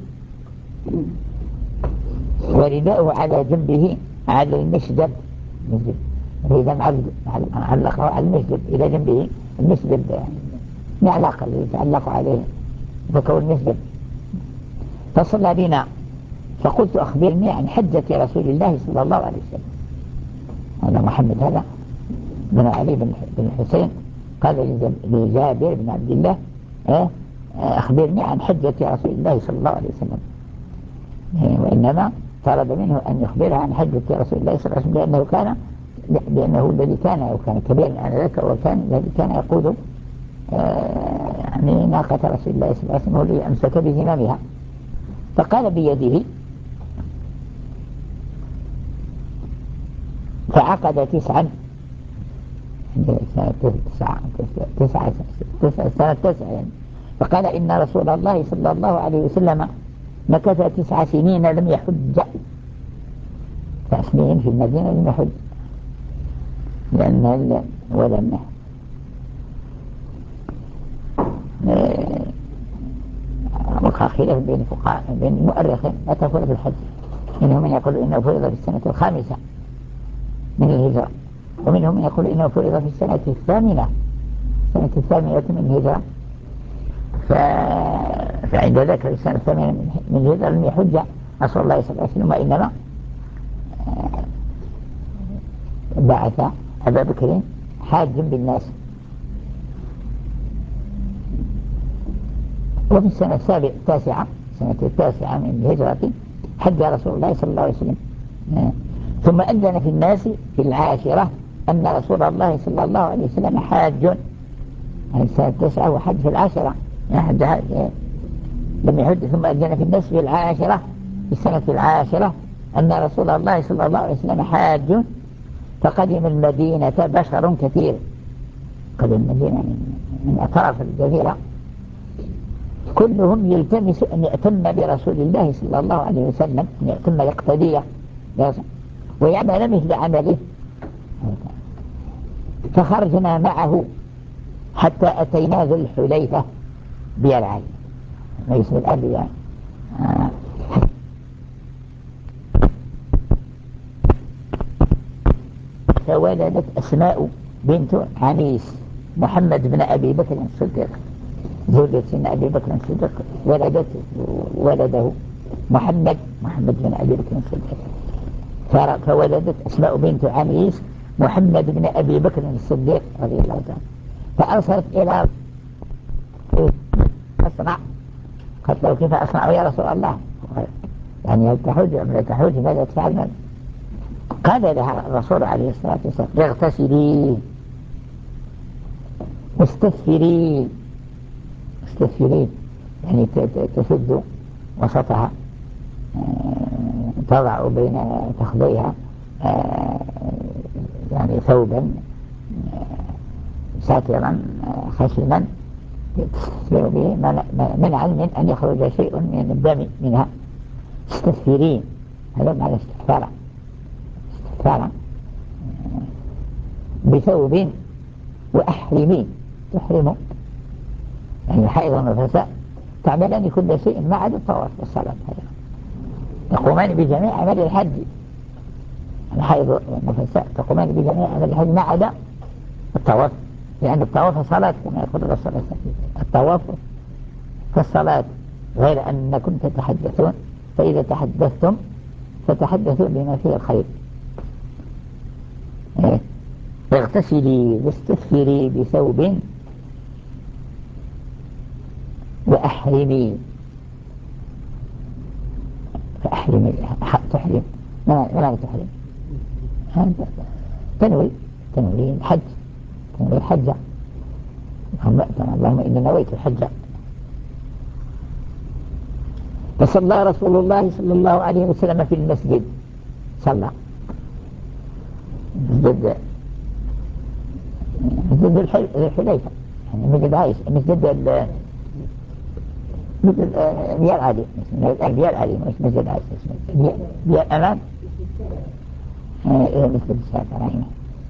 ورداءه على جنبه على المسجد، إذا علقه على المسجد إلى جنبه المسجد معلقة اللي يتعلق عليه ذكر المسجد. فصلى بنا فقلت أخبرني عن حجة رسول الله صلى الله عليه وسلم. هذا محمد هذا بن علي بن الحسين قال لجابر بن عبد الله أخبرني عن حجة رسول الله صلى الله عليه وسلم، وإنما طلب منه أن يخبرها عن حجة رسول الله صلى الله عليه وسلم لأنه كان لأنه الذي كان وكان كبيرا آنذاك وكان الذي كان يقود يعني ناقة رسول الله صلى الله عليه وسلم هو الذي أمسك بزمامها. فقال بيده فعقد تسعا سنة تسعة تسعة سنة تسعة يعني. فقال إن رسول الله صلى الله عليه وسلم مكث تسع سنين لم يحج، تسع سنين في المدينة لم يحج لأن ولم خلاف بين فقهاء بين المؤرخين لا تفرض في الحج، منهم من يقول إنه فرض في السنة الخامسة من الهجرة، ومنهم من يقول إنه فرض في السنة الثامنة السنة الثامنة من الهجرة. ف... فعند ذلك في السنة الثامنة من الهجرة لم يحج رسول الله صلى الله عليه وسلم، وإنما بعث أبا بكر حاجا بالناس. وفي السنة السابعة التاسعة السنة التاسعة من الهجرة حج رسول الله صلى الله عليه وسلم. ثم أذن في الناس في العاشرة أن رسول الله صلى الله عليه وسلم حاج، يعني السنة التاسعة وحج في العاشرة حج لم يحج. ثم أذن في الناس في العاشرة في السنة العاشرة أن رسول الله صلى الله عليه وسلم حاج، فقدم المدينة بشر كثير، قدم المدينة من أطراف الجزيرة كلهم يلتمس أن يأتم برسول الله صلى الله عليه وسلم، أن يأتم يقتديه ويعمل مثل عمله. فخرجنا معه حتى أتينا ذو الحليفة بيرعي ليس الأرض يعني. آه. فولدت أسماء بنت عميس محمد بن أبي بكر الصديق، زوجة سيدنا أبي بكر الصديق، ولدت ولده محمد محمد بن أبي بكر الصديق. فولدت أسماء بنت عميس محمد بن أبي بكر الصديق رضي الله عنه. فأرسلت إلى أصنع، قالت له كيف أصنع يا رسول الله، يعني هل تحج أم لا تحج، ماذا تفعل؟ قال لها الرسول عليه الصلاة والسلام اغتسلي واستثفري استثفري يعني تشد وسطها، تضع بين فخذيها يعني ثوبا ساترا خشنا تستثفر به منعا من أن يخرج شيء من الدم منها. استثفرين هذا معنى استثفارا استثفارا بثوب وأحرمين تحرموا يعني حائض ونفساء تعملان كل شيء ما عدا الطواف والصلاة، تقومان بجميع عمل الحج. الحائض والنفساء تقومان بجميع عمل الحج ما عدا الطواف، لأن الطواف صلاة كما يقول الرسول صلى الله عليه وسلم، الطواف كالصلاة غير أنكم تتحدثون، فإذا تحدثتم فتحدثوا بما فيه الخير. اغتسلي واستثفري بثوب وأحرمي، فأحرمي تحرم ولا تحرم تنوي تنوي الحج تنوي الحج اللهم إني نويت الحج. فصلى رسول الله صلى الله عليه وسلم في المسجد، صلى مسجد مسجد الحليفة يعني مسجد عايش مسجد ال مثل بيال عادي بيال عادي مش مسجد عايش بيال أمام مثل الشافعي.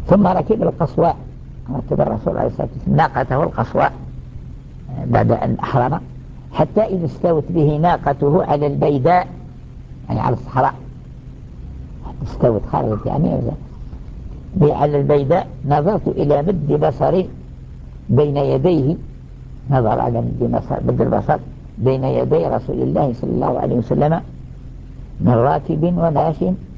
ثم ركب القصواء، ركب الرسول عليه الصلاة والسلام ناقته القصواء بعد أن أحرم، حتى إذا استوت به ناقته على البيداء، يعني على الصحراء، استوت خرجت يعني على البيداء، نظرت إلى مد بصري بين يديه، نظر على مد البصر بين يدي رسول الله صلى الله عليه وسلم من راكب وماش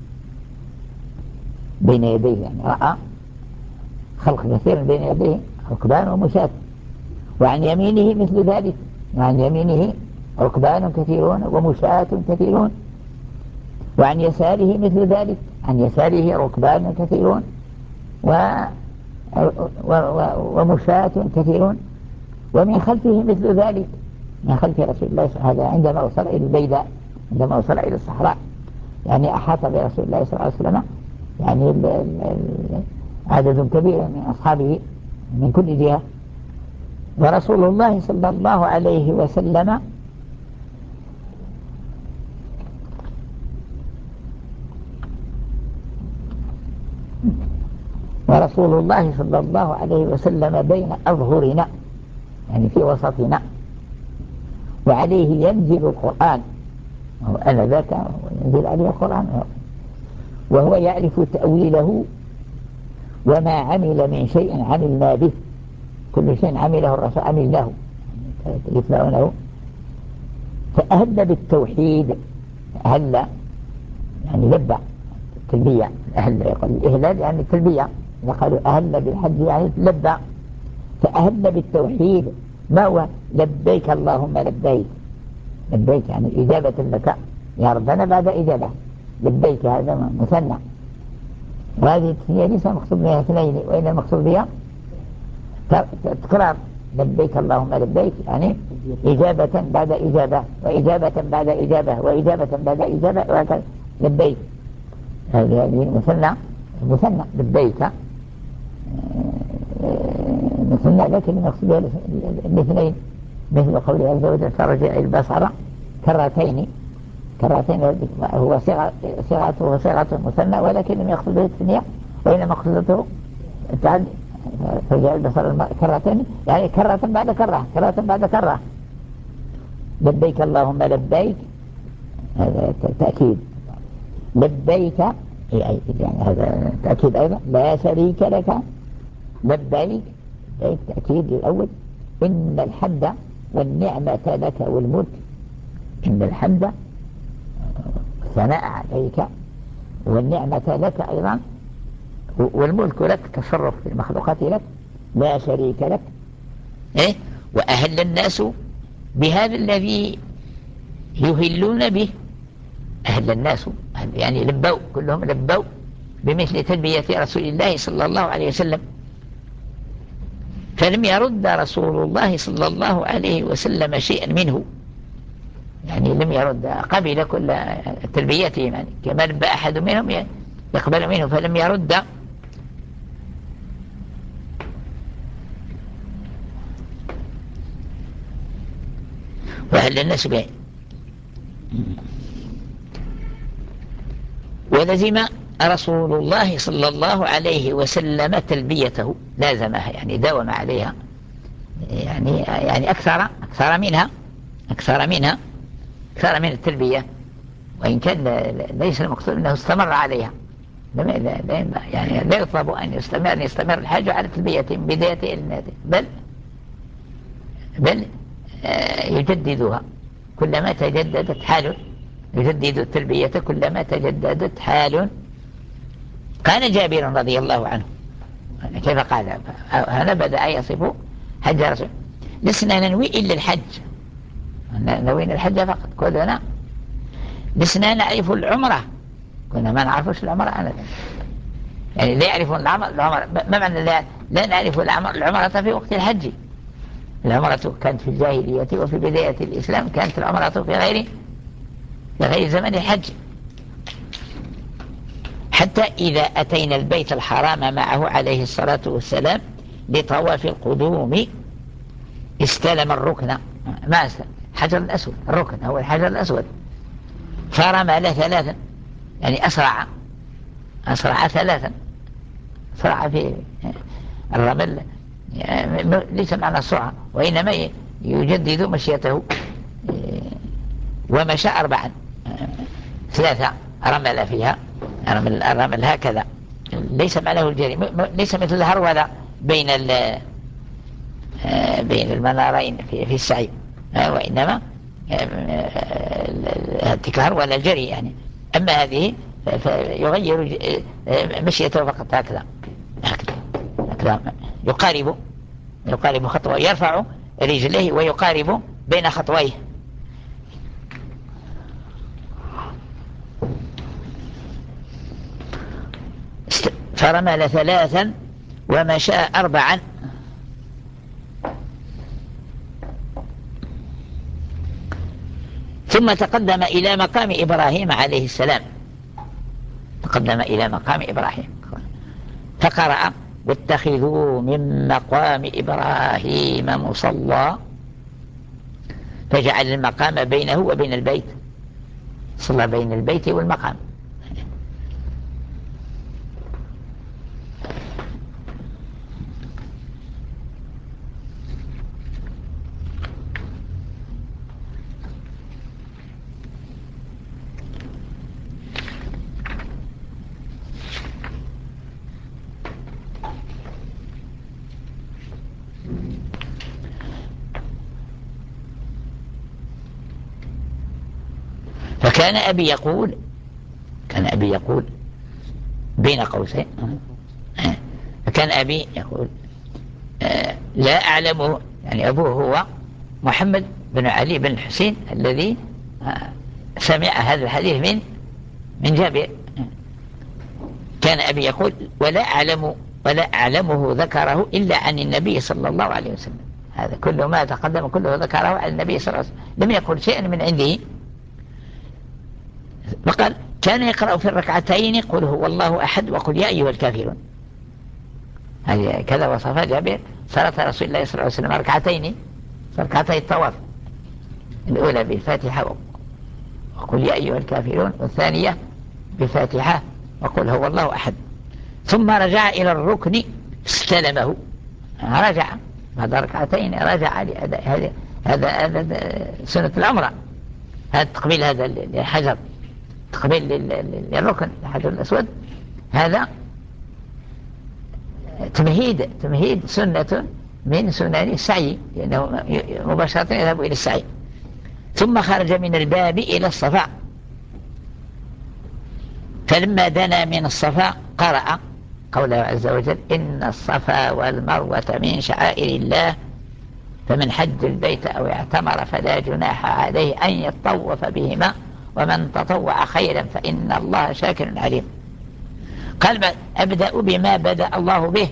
بين يديه، يعني رأى خلق كثير بين يديه ركبان ومشاة، وعن يمينه مثل ذلك، وعن يمينه ركبان كثيرون ومشاة كثيرون، وعن يساره مثل ذلك، عن يساره ركبان كثيرون و... و... و... ومشاة كثيرون، ومن خلفه مثل ذلك، من خلف رسول الله هذا عندما وصل إلى البيداء، عندما وصل إلى الصحراء، يعني أحاط برسول الله صلى الله عليه وسلم يعني ال... ال... عدد كبير من أصحابه من كل جهة، ورسول الله صلى الله عليه وسلم ورسول الله صلى الله عليه وسلم بين أظهرنا، يعني في وسطنا، وعليه ينزل القرآن، أنا ذاك ينزل عليه القرآن، وهو يعرف تأويله، وما عمل من شيء عملنا به، كل شيء عمله الرسول عملناه يتبعونه. فأهل بالتوحيد، أهل يعني لبى التلبية، أهل يقول الإهلال يعني التلبية، قالوا أهل بالحج يعني لبى، فأهل بالتوحيد ما هو لبيك اللهم لبيك، لبيك يعني إجابة لك يا ربنا بعد إجابة، لبيك هذا مثنى، وهذه التثنية ليس مقصود بها اثنين، وإن المقصود بها تكرار، لبيك اللهم لبيك يعني إجابة بعد إجابة، وإجابة بعد إجابة، وإجابة بعد إجابة، وهكذا لبيك، هذه مثنى، مثنى لبيك مثنى، لكن المقصود بها الاثنين، مثل قوله عز وجل فرجع البصر كرتين، كرتين هو صيغته صيغة مثنى، ولكن لم يقصد به التثنية، وإنما قصده التعدي، فرجع البصر كرتين يعني كرة بعد كرة، كرة بعد كرة، لبيك اللهم لبيك، هذا تأكيد، لبيك يعني هذا تأكيد أيضا، لا شريك لك، لبيك لبيك تأكيد الأول، إن الحمد والنعمة لك والملك، إن الحمد ثناء عليك، والنعمة لك أيضا، والملك لك، تصرف في المخلوقات لك، لا شريك لك، إيه؟ وأهل الناس بهذا الذي يهلون به، أهل الناس أهل يعني لبوا، كلهم لبوا بمثل تلبية رسول الله صلى الله عليه وسلم، فلم يرد رسول الله صلى الله عليه وسلم شيئا منه، يعني لم يرد، قبل كل تلبيتهم، يعني كما لبى أحد منهم يقبل منه، فلم يرد. وأهل الناس به، ولزم رسول الله صلى الله عليه وسلم تلبيته، لازمها يعني داوم عليها، يعني يعني أكثر أكثر منها أكثر منها أكثر من التلبية، وإن كان ليس المقصود أنه استمر عليها، يعني لا يطلب أن يستمر أن يستمر الحاج على تلبية بداية الناس، بل بل يجددها كلما تجددت حال، يجدد التلبية كلما تجددت حال. قال جابر رضي الله عنه كيف قال، هنا بدأ يصف حج رسول، لسنا ننوي إلا الحج، نوينا الحج فقط، كلنا لسنا نعرف العمرة، كنا ما نعرفش العمرة أنا. يعني لا يعرفون العمرة، ما معنى لا, لا نعرف العمرة في وقت الحج؟ العمرة كانت في الجاهلية، وفي بداية الإسلام كانت العمرة في غير في غير زمن الحج، حتى إذا أتينا البيت الحرام معه عليه الصلاة والسلام لطواف القدوم استلم الركن، ما استلم حجر الأسود، الركن هو الحجر الأسود، فرمل ثلاثا، يعني أسرع أسرع ثلاثا، سرعة في الرمل ليس معنى السرعة، وإنما يجدد مشيته، ومشى أربعا، ثلاثة رمل فيها، الرمل, الرمل هكذا، ليس معناه الجري، ليس مثل الهرولة بين بين المنارين في, في السعي، وإنما تلك الهرولة الجري يعني. أما هذه فيغير مشيته فقط هكذا هكذا، يقارب يقارب خطوة، يرفع رجليه ويقارب بين خطويه. فرمل ثلاثا ومشى أربعا، ثم تقدم إلى مقام إبراهيم عليه السلام، تقدم إلى مقام إبراهيم فقرأ: واتخذوا من مقام إبراهيم مصلى، فجعل المقام بينه وبين البيت، صلى بين البيت والمقام. فكان أبي يقول كان أبي يقول بين قوسين، فكان أبي يقول لا أعلمه، يعني أبوه هو محمد بن علي بن الحسين الذي سمع هذا الحديث من من جابر. كان أبي يقول ولا أعلم ولا أعلمه ذكره إلا عن النبي صلى الله عليه وسلم. هذا كله ما تقدم كله ذكره عن النبي صلى الله عليه وسلم، لم يقل شيئا من عنده. وقال كان يقرأ في الركعتين قل هو الله أحد وقل يا أيها الكافرون. هذه كذا وصف جابر صلاة رسول الله صلى الله عليه وسلم ركعتين، ركعتي الطواف، الأولى بالفاتحة وقل يا أيها الكافرون، والثانية بفاتحة وقل هو الله أحد. ثم رجع إلى الركن استلمه، رجع بعد ركعتين رجع لأداء هذا هذا سنة العمرة، هذا تقبيل هذا الحجر، تقبيل للركن الحجر الأسود، هذا تمهيد تمهيد سنة من سنن السعي، لأنه مباشرة يذهب إلى السعي. ثم خرج من الباب إلى الصفا، فلما دنا من الصفا قرأ قوله عز وجل إن الصفا والمروة من شعائر الله فمن حج البيت أو اعتمر فلا جناح عليه أن يطوف بهما ومن تطوع خيرا فإن الله شاكر عليم. قال أبدأ بما بدأ الله به،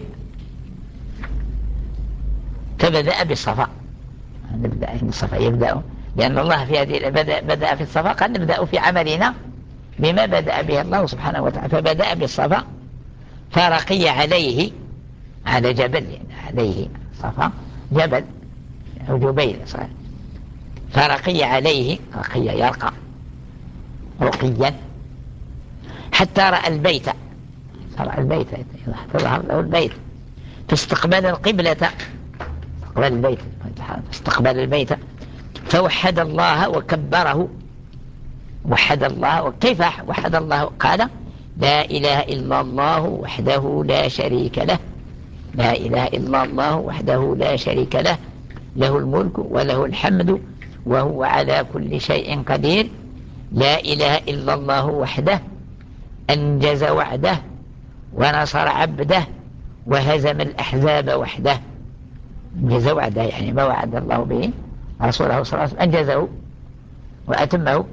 فبدأ بالصفا، نبدأ بالصفا يبدأ، لأن الله في هذه بدأ, بدأ في الصفا، قد نبدأ في عملنا بما بدأ به الله سبحانه وتعالى. فبدأ بالصفا فرقي عليه على جبل، عليه صفا جبل أو جبيل، فرقي عليه، رقي يرقى رقيا، حتى رأى البيت، رأى البيت تظهر له البيت، فاستقبل القبلة، استقبل البيت استقبل البيت فوحد الله وكبره، وحد الله. وكيف وحد الله؟ قال لا إله إلا الله وحده لا شريك له، لا إله إلا الله وحده لا شريك له، له الملك وله الحمد وهو على كل شيء قدير، لا إله إلا الله وحده أنجز وعده ونصر عبده وهزم الأحزاب وحده. أنجز وعده يعني ما وعد الله به رسوله صلى الله عليه وسلم أنجزه وأتمه،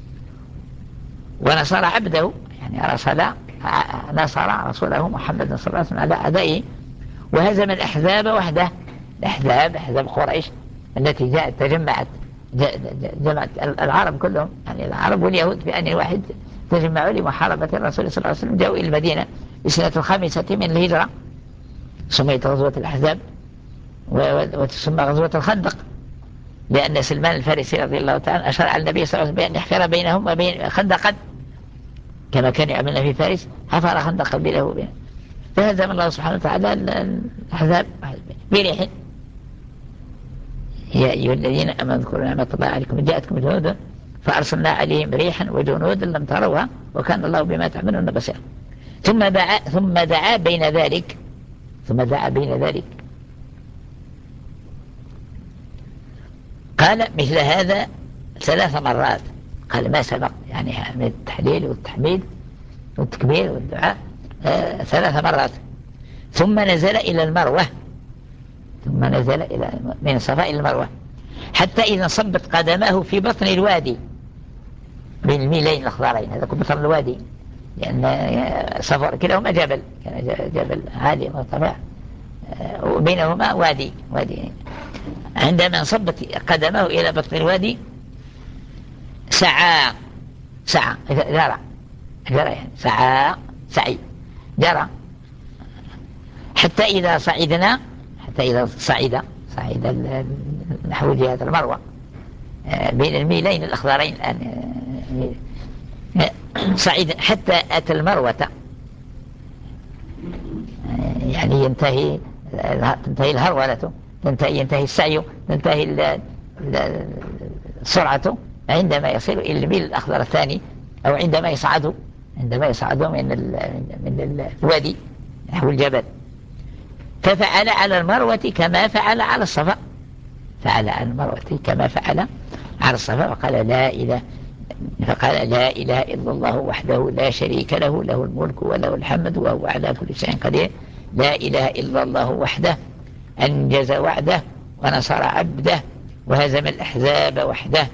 ونصر عبده يعني رسل نصر رسوله محمد صلى الله عليه وسلم على أعدائه، وهزم الأحزاب وحده. الأحزاب أحزاب قريش التي جاءت تجمعت جمعت العرب كلهم، يعني العرب واليهود في آن واحد تجمعوا لمحاربة الرسول صلى الله عليه وسلم، جاءوا إلى المدينة في سنة الخامسة من الهجرة، سميت غزوة الأحزاب وتسمى غزوة الخندق، لأن سلمان الفارسي رضي الله تعالى أشار على النبي صلى الله عليه وسلم بأن يحفر بينهم وبين خندقا كما كان يعملنا في فارس، حفر خندقا بينه وبينه. فهزم الله سبحانه وتعالى الأحزاب بريح. يا أيها الذين آمنوا اذكروا نعمة الله عليكم جاءتكم جنود فأرسلنا عليهم ريحا وجنودا لم تروها وكان الله بما تعملون بصيرا. ثم دعا ثم دعا بين ذلك ثم دعا بين ذلك قال مثل هذا ثلاث مرات. قال ما سبق يعني من التحليل والتحميد والتكبير والدعاء آه ثلاث مرات. ثم نزل إلى المروة ثم نزل إلى من الصفا إلى المروة حتى إذا صبت قدماه في بطن الوادي بين الميلين الأخضرين. هذا كل بطن الوادي لأن صفر كلاهما جبل، كان جبل عالي مرتفع وبينهما وادي وادي عندما صبت قدمه إلى بطن الوادي سعى سعى جرى جرى يعني سعى سعي جرى حتى إذا صعدنا حتى إذا صعد صعد نحو جهة المروة بين الميلين الأخضرين الآن صعد حتى أتى المروة يعني ينتهي تنتهي الهرولة تنتهي ينتهي السعي تنتهي السرعة عندما يصل إلى الميل الأخضر الثاني أو عندما يصعد عندما يصعد من من الوادي نحو الجبل. ففعل على المروة كما فعل على الصفا فعل على المروة كما فعل على الصفا وقال لا إله فقال لا إله إلا الله وحده لا شريك له له الملك وله الحمد وهو على كل شيء قدير لا إله إلا الله وحده أنجز وعده ونصر عبده وهزم الأحزاب وحده.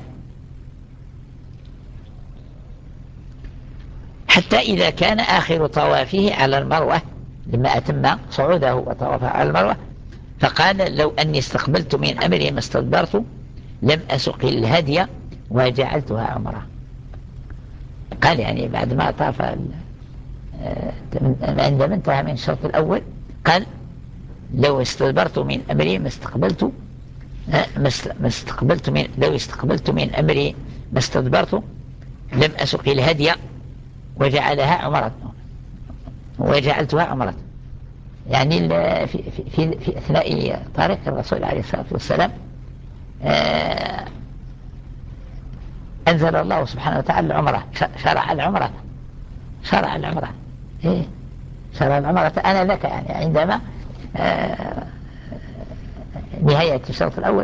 حتى إذا كان آخر طوافه على المروة لما أتم صعوده وطوافه على المروة فقال لو أني استقبلت من أمري ما استدبرت لم أسق الهدي وجعلتها عمره. قال يعني بعد ما طاف عندما انتهى من الشرط الأول قال لو استدبرت من أمري ما استقبلت ما استقبلت من لو استقبلت من أمري ما استدبرت لم أسق الهدي وجعلها عمرة وجعلتها عمرة. يعني في, في, في أثناء طريق الرسول عليه الصلاة والسلام أنزل الله سبحانه وتعالى العمرة شرع العمرة شرع العمرة إيه شرع العمرة أنا لك يعني عندما نهاية الشرط الأول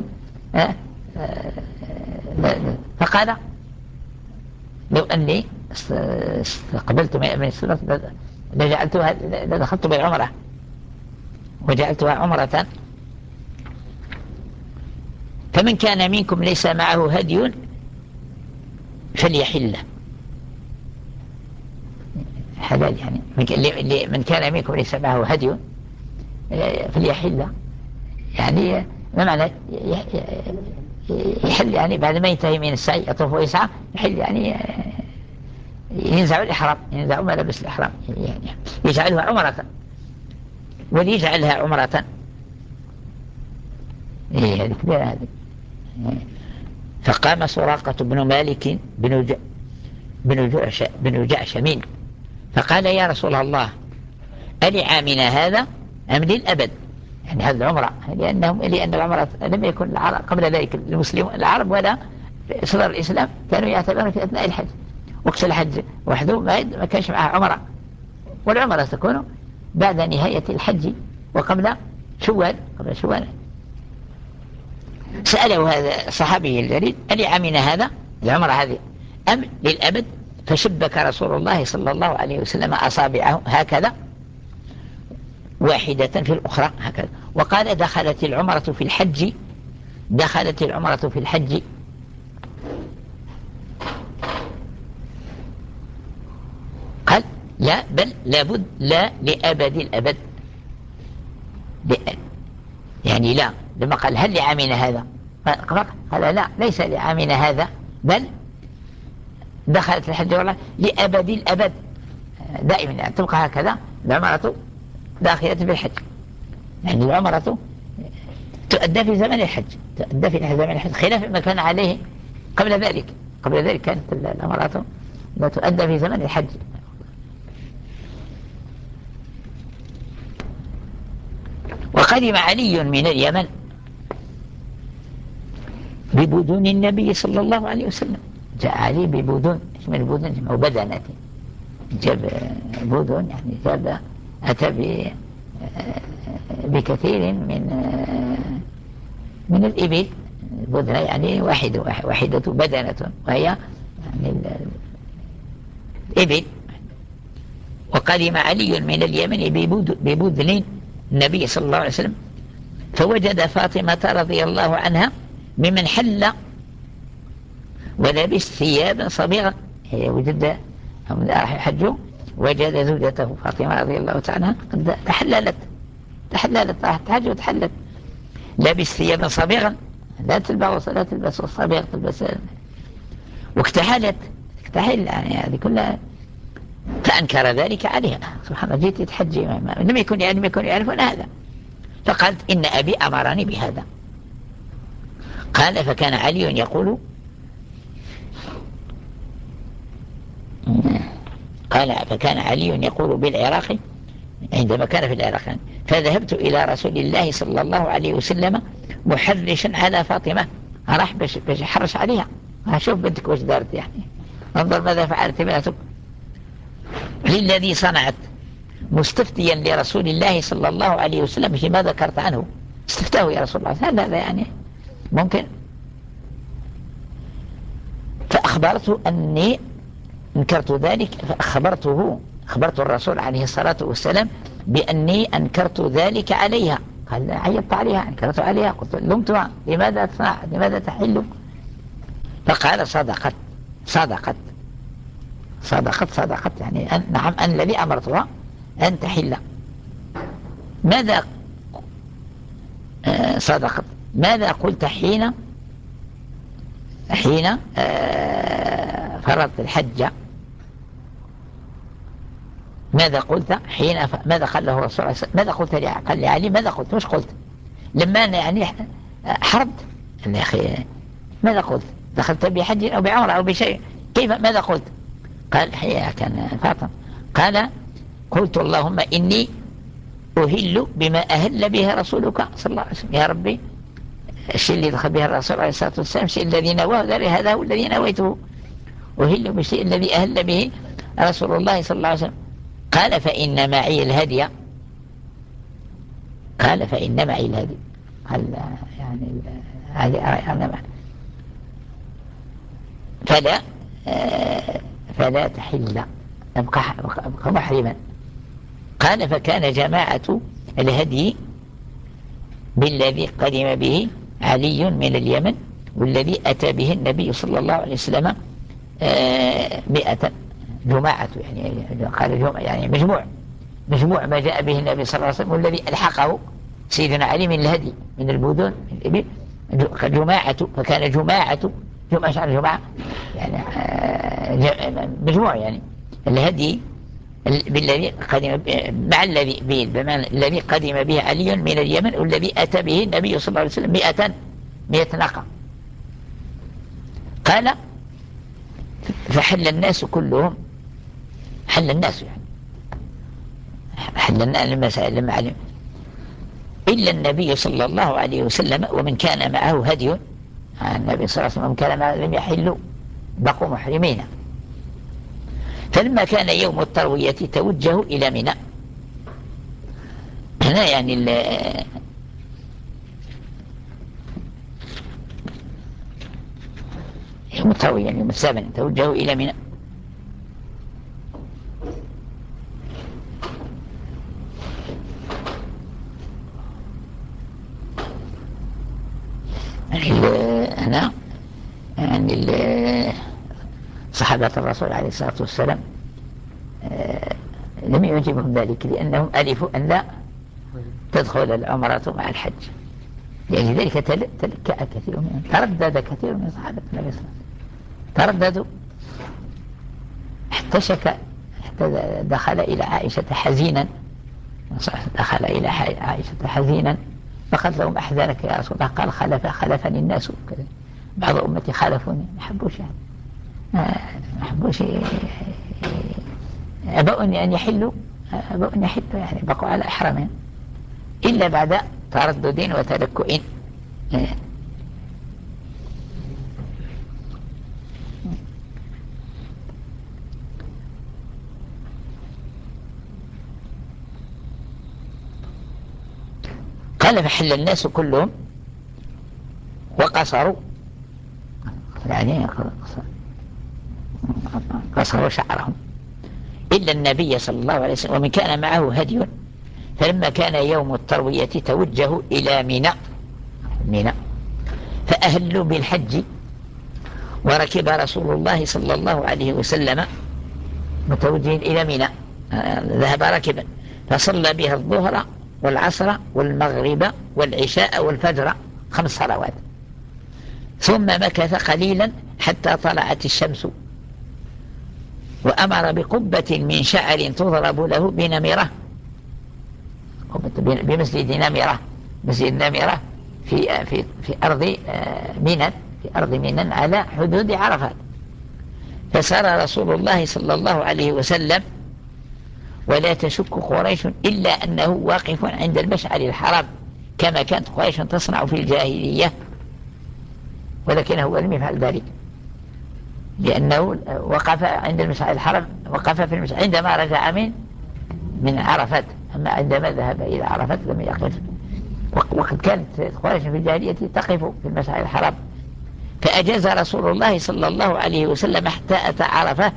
فقال لو أني استقبلت من السنة لجعلتها لدخلت بالعمرة وجعلتها عمرة. فمن كان منكم ليس معه هدي فليحل حلال يعني من كان منكم ليس معه هدي فليحل يعني ما معنى يحل يعني بعد ما ينتهي من السعي يطوف ويسعى يحل يعني ينزع الإحرام ينزع ملابس الإحرام يعني يجعلها عمرة وليجعلها عمرة. إيه هذه كبيرة هذه. فقام سراقة بن مالك بن ج... بن جعش بن جعشمين فقال يا رسول الله ألعامنا هذا أم للأبد يعني هذه العمرة لأنهم لأن العمرة لم يكن العرب قبل ذلك المسلمون العرب ولا صدر الإسلام كانوا يعتبرون في أثناء الحج وقت الحج وحده ما كانش معها عمرة والعمرة تكون بعد نهاية الحج وقبل شوال قبل شوال. سأله هذا الصحابي الجليل ألعامنا هذا العمرة هذه أم للأبد فشبك رسول الله صلى الله عليه وسلم أصابعه هكذا واحدة في الأخرى هكذا وقال دخلت العمرة في الحج دخلت العمرة في الحج قال لا بل لابد لا لأبد الأبد يعني لا لما قال هل لعامنا هذا قال لا ليس لعامنا هذا بل دخلت الحج والله لأبد الأبد دائما يعني تبقى هكذا العمرة داخلة بالحج يعني العمرة تؤدى في زمن الحج تؤدى في زمن الحج خلاف ما كان عليه قبل ذلك قبل ذلك كانت العمرة لا تؤدى في زمن الحج. وقدم علي من اليمن ببدون النبي صلى الله عليه وسلم. جاء علي ببدون، اسم البدون اسمه بدنة، جاب بدون يعني جاب أتى بكثير من من الإبل. بدنة يعني واحدة واحدة بدنة، وهي يعني الإبل. وقدم علي من اليمن ببدن النبي صلى الله عليه وسلم، فوجد فاطمة رضي الله عنها ممن حل ولبس ثيابا صبيغا. هي وجد حجه، وجد زوجته فاطمة رضي الله عنها قد تحللت تحللت راحت تحج وتحلت، لابس ثيابا صبيغا، لا تلبس لا تلبس الصبيغ، تلبس واكتحلت اكتحل يعني هذه كلها. فأنكر ذلك عليها، سبحان الله، جيت تحجي لم يكن يعني لم يكن يعرفون هذا. فقالت إن أبي أمرني بهذا. قال فكان علي يقول قال فكان علي يقول بالعراق عندما كان في العراق يعني، فذهبت إلى رسول الله صلى الله عليه وسلم محرشا على فاطمة، راح باش باش يحرش عليها، شوف بنتك وش دارت يعني، انظر ماذا فعلت بنتك للذي صنعت، مستفتيا لرسول الله صلى الله عليه وسلم فيما ذكرت عنه. استفتاه يا رسول الله، هل هذا يعني ممكن؟ فأخبرت أني انكرت ذلك، فأخبرته أخبرت الرسول عليه الصلاة والسلام بأني أنكرت ذلك عليها. قال عيبت عليها، أنكرت عليها، قلت لمتها لماذا تصنع لماذا تحل؟ فقال صدقت صدقت صدقت صدقت يعني أن نعم أن الذي أمرتها أن تحل. ماذا آه صدقت ماذا قلت حين حين آه فرضت الحج؟ ماذا قلت حين ف... ماذا قال له الرسول عليه الصلاة والسلام؟ ماذا قلت لي؟ قال لي علي ماذا قلت؟ مش قلت لما أنا يعني حربت يا أخي، ماذا قلت؟ دخلت بحج أو بعمرة أو بشيء، كيف ماذا قلت؟ قال هي كان فاطم، قال قلت اللهم إني أهل بما أهل به رسولك صلى الله عليه وسلم. يا ربي الشيء اللي دخل به الرسول عليه الصلاة والسلام الشيء الذي نواه هذا هو الذي نويته، أهل بالشيء الذي أهل به رسول الله صلى الله عليه وسلم. قال فإن معي الهدي قال فإن معي الهدي قال يعني هذه أنا معي فلا آه فلا تحل أبقى, أبقى محرما. قال فكان جماعة الهدي بالذي قدم به علي من اليمن والذي أتى به النبي صلى الله عليه وسلم آه مئة جماعة يعني قال جمع يعني مجموع مجموع ما جاء به النبي صلى الله عليه وسلم والذي ألحقه سيدنا علي من الهدي من البدون من الإبل جماعة. فكان جماعة جماعة شعر جماعة يعني مجموع يعني الهدي بالذي قدم مع الذي بمعنى الذي قدم به علي من اليمن والذي أتى به النبي صلى الله عليه وسلم مئة مئة ناقة. قال فحل الناس كلهم حل الناس يعني حل الناس لما علم إلا النبي صلى الله عليه وسلم ومن كان معه هدي. النبي صلى الله عليه وسلم كان معه لم يحلوا بقوا محرمين. فلما كان يوم التروية توجهوا إلى منى. هنا يعني يوم التروية يعني يوم السابع توجهوا إلى منى. هنا يعني صحابة الرسول عليه الصلاة والسلام لم يعجبهم ذلك لأنهم ألفوا أن لا تدخل العمرة مع الحج. يعني ذلك تلكأ كثير منهم، تردد كثير من صحابة النبي صلى الله عليه وسلم ترددوا حتى شكى حتى دخل إلى عائشة حزينا دخل إلى عائشة حزينا فقالت لهم أحزانك يا رسول الله؟ قال خلف خلفني الناس كذا بعض أمتي خالفوني ما حبوش يعني ما حبوش أبوا أن يحلوا أبوا أن يحلوا يعني بقوا على إحرامهم إلا بعد تردد وتلكؤ. قال فحل الناس كلهم وقصروا، يعني قصروا شعرهم إلا النبي صلى الله عليه وسلم، ومن كان معه هدي. فلما كان يوم التروية توجهوا إلى منى منى فأهلوا بالحج، وركب رسول الله صلى الله عليه وسلم متوجهين إلى منى، ذهب راكبا فصلى بها الظهر والعصر والمغرب والعشاء والفجر، خمس صلوات. ثم مكث قليلا حتى طلعت الشمس، وأمر بقبة من شعر تضرب له بنمرة، بمسجد نمرة، مسجد نمرة في في في أرض منى، في أرض منى على حدود عرفات. فسار رسول الله صلى الله عليه وسلم ولا تشك قريش إلا أنه واقف عند المشعر الحرام كما كانت قريش تصنع في الجاهلية، ولكنه هو لم يفعل ذلك لأنه وقف عند المشعر الحرام، وقف في المشعر عندما رجع من من عرفات، أما عندما ذهب إلى عرفات لم يقف. وقد كانت قريش في الجاهلية تقف في المشعر الحرام. فأجاز رسول الله صلى الله عليه وسلم حتى أتى عرفة،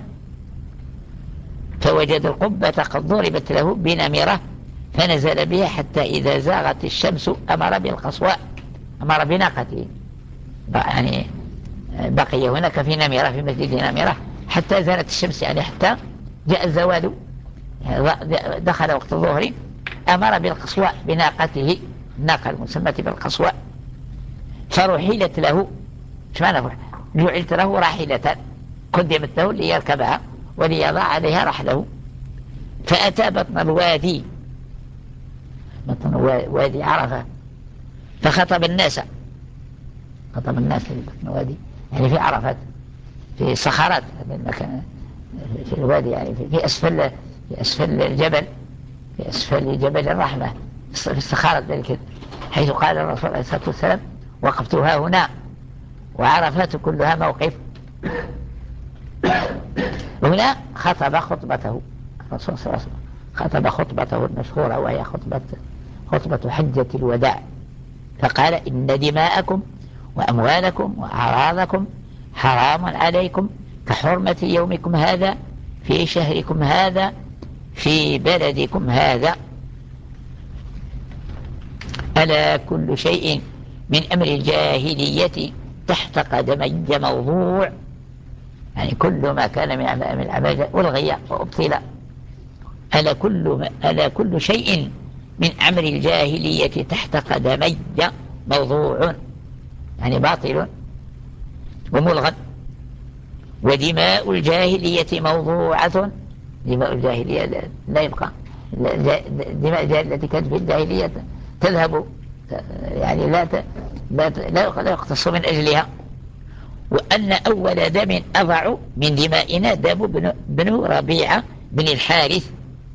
فوجد القبة قد ضربت له بنمرة، فنزل بها حتى إذا زاغت الشمس أمر بالقصواء، أمر بناقته، يعني بقي هناك في نمرة في مسجد نمرة حتى زالت الشمس، يعني حتى جاء الزوال، دخل وقت الظهر، أمر بالقصواء بناقته، الناقة المسمى بالقصواء، فرحلت له. ايش معنى جعلت له راحلة، قدمت له ليركبها وليضع عليها رحله. فأتى بطن الوادي، بطن وادي عرفة، فخطب الناس، خطب الناس في بطن الوادي يعني في عرفات، في صخرات المكان، في الوادي يعني في أسفل، في أسفل الجبل، في أسفل جبل الرحمة، في الصخرات ذلك، حيث قال الرسول عليه الصلاة والسلام وقفتها هنا وعرفات كلها موقف. هنا خطب خطبته الرسول صلى الله عليه وسلم، خطب خطبته المشهورة وهي خطبة خطبة حجة الوداع، فقال إن دماءكم وأموالكم وأعراضكم حرام عليكم كحرمة يومكم هذا في شهركم هذا في بلدكم هذا. ألا كل شيء من أمر الجاهلية تحت قدمي موضوع، يعني كل ما كان من العمل ألغي وأبطل. ألا كل, ألا كل شيء من أمر الجاهلية تحت قدمي موضوع، يعني باطل وملغى. ودماء الجاهلية موضوعة، دماء الجاهلية لا يبقى، دماء الجاهلية التي كانت في الجاهلية تذهب، يعني لا لا لا يقتص من أجلها. وأن أول دم أضع من دمائنا دم بن, بن ربيعة بن الحارث،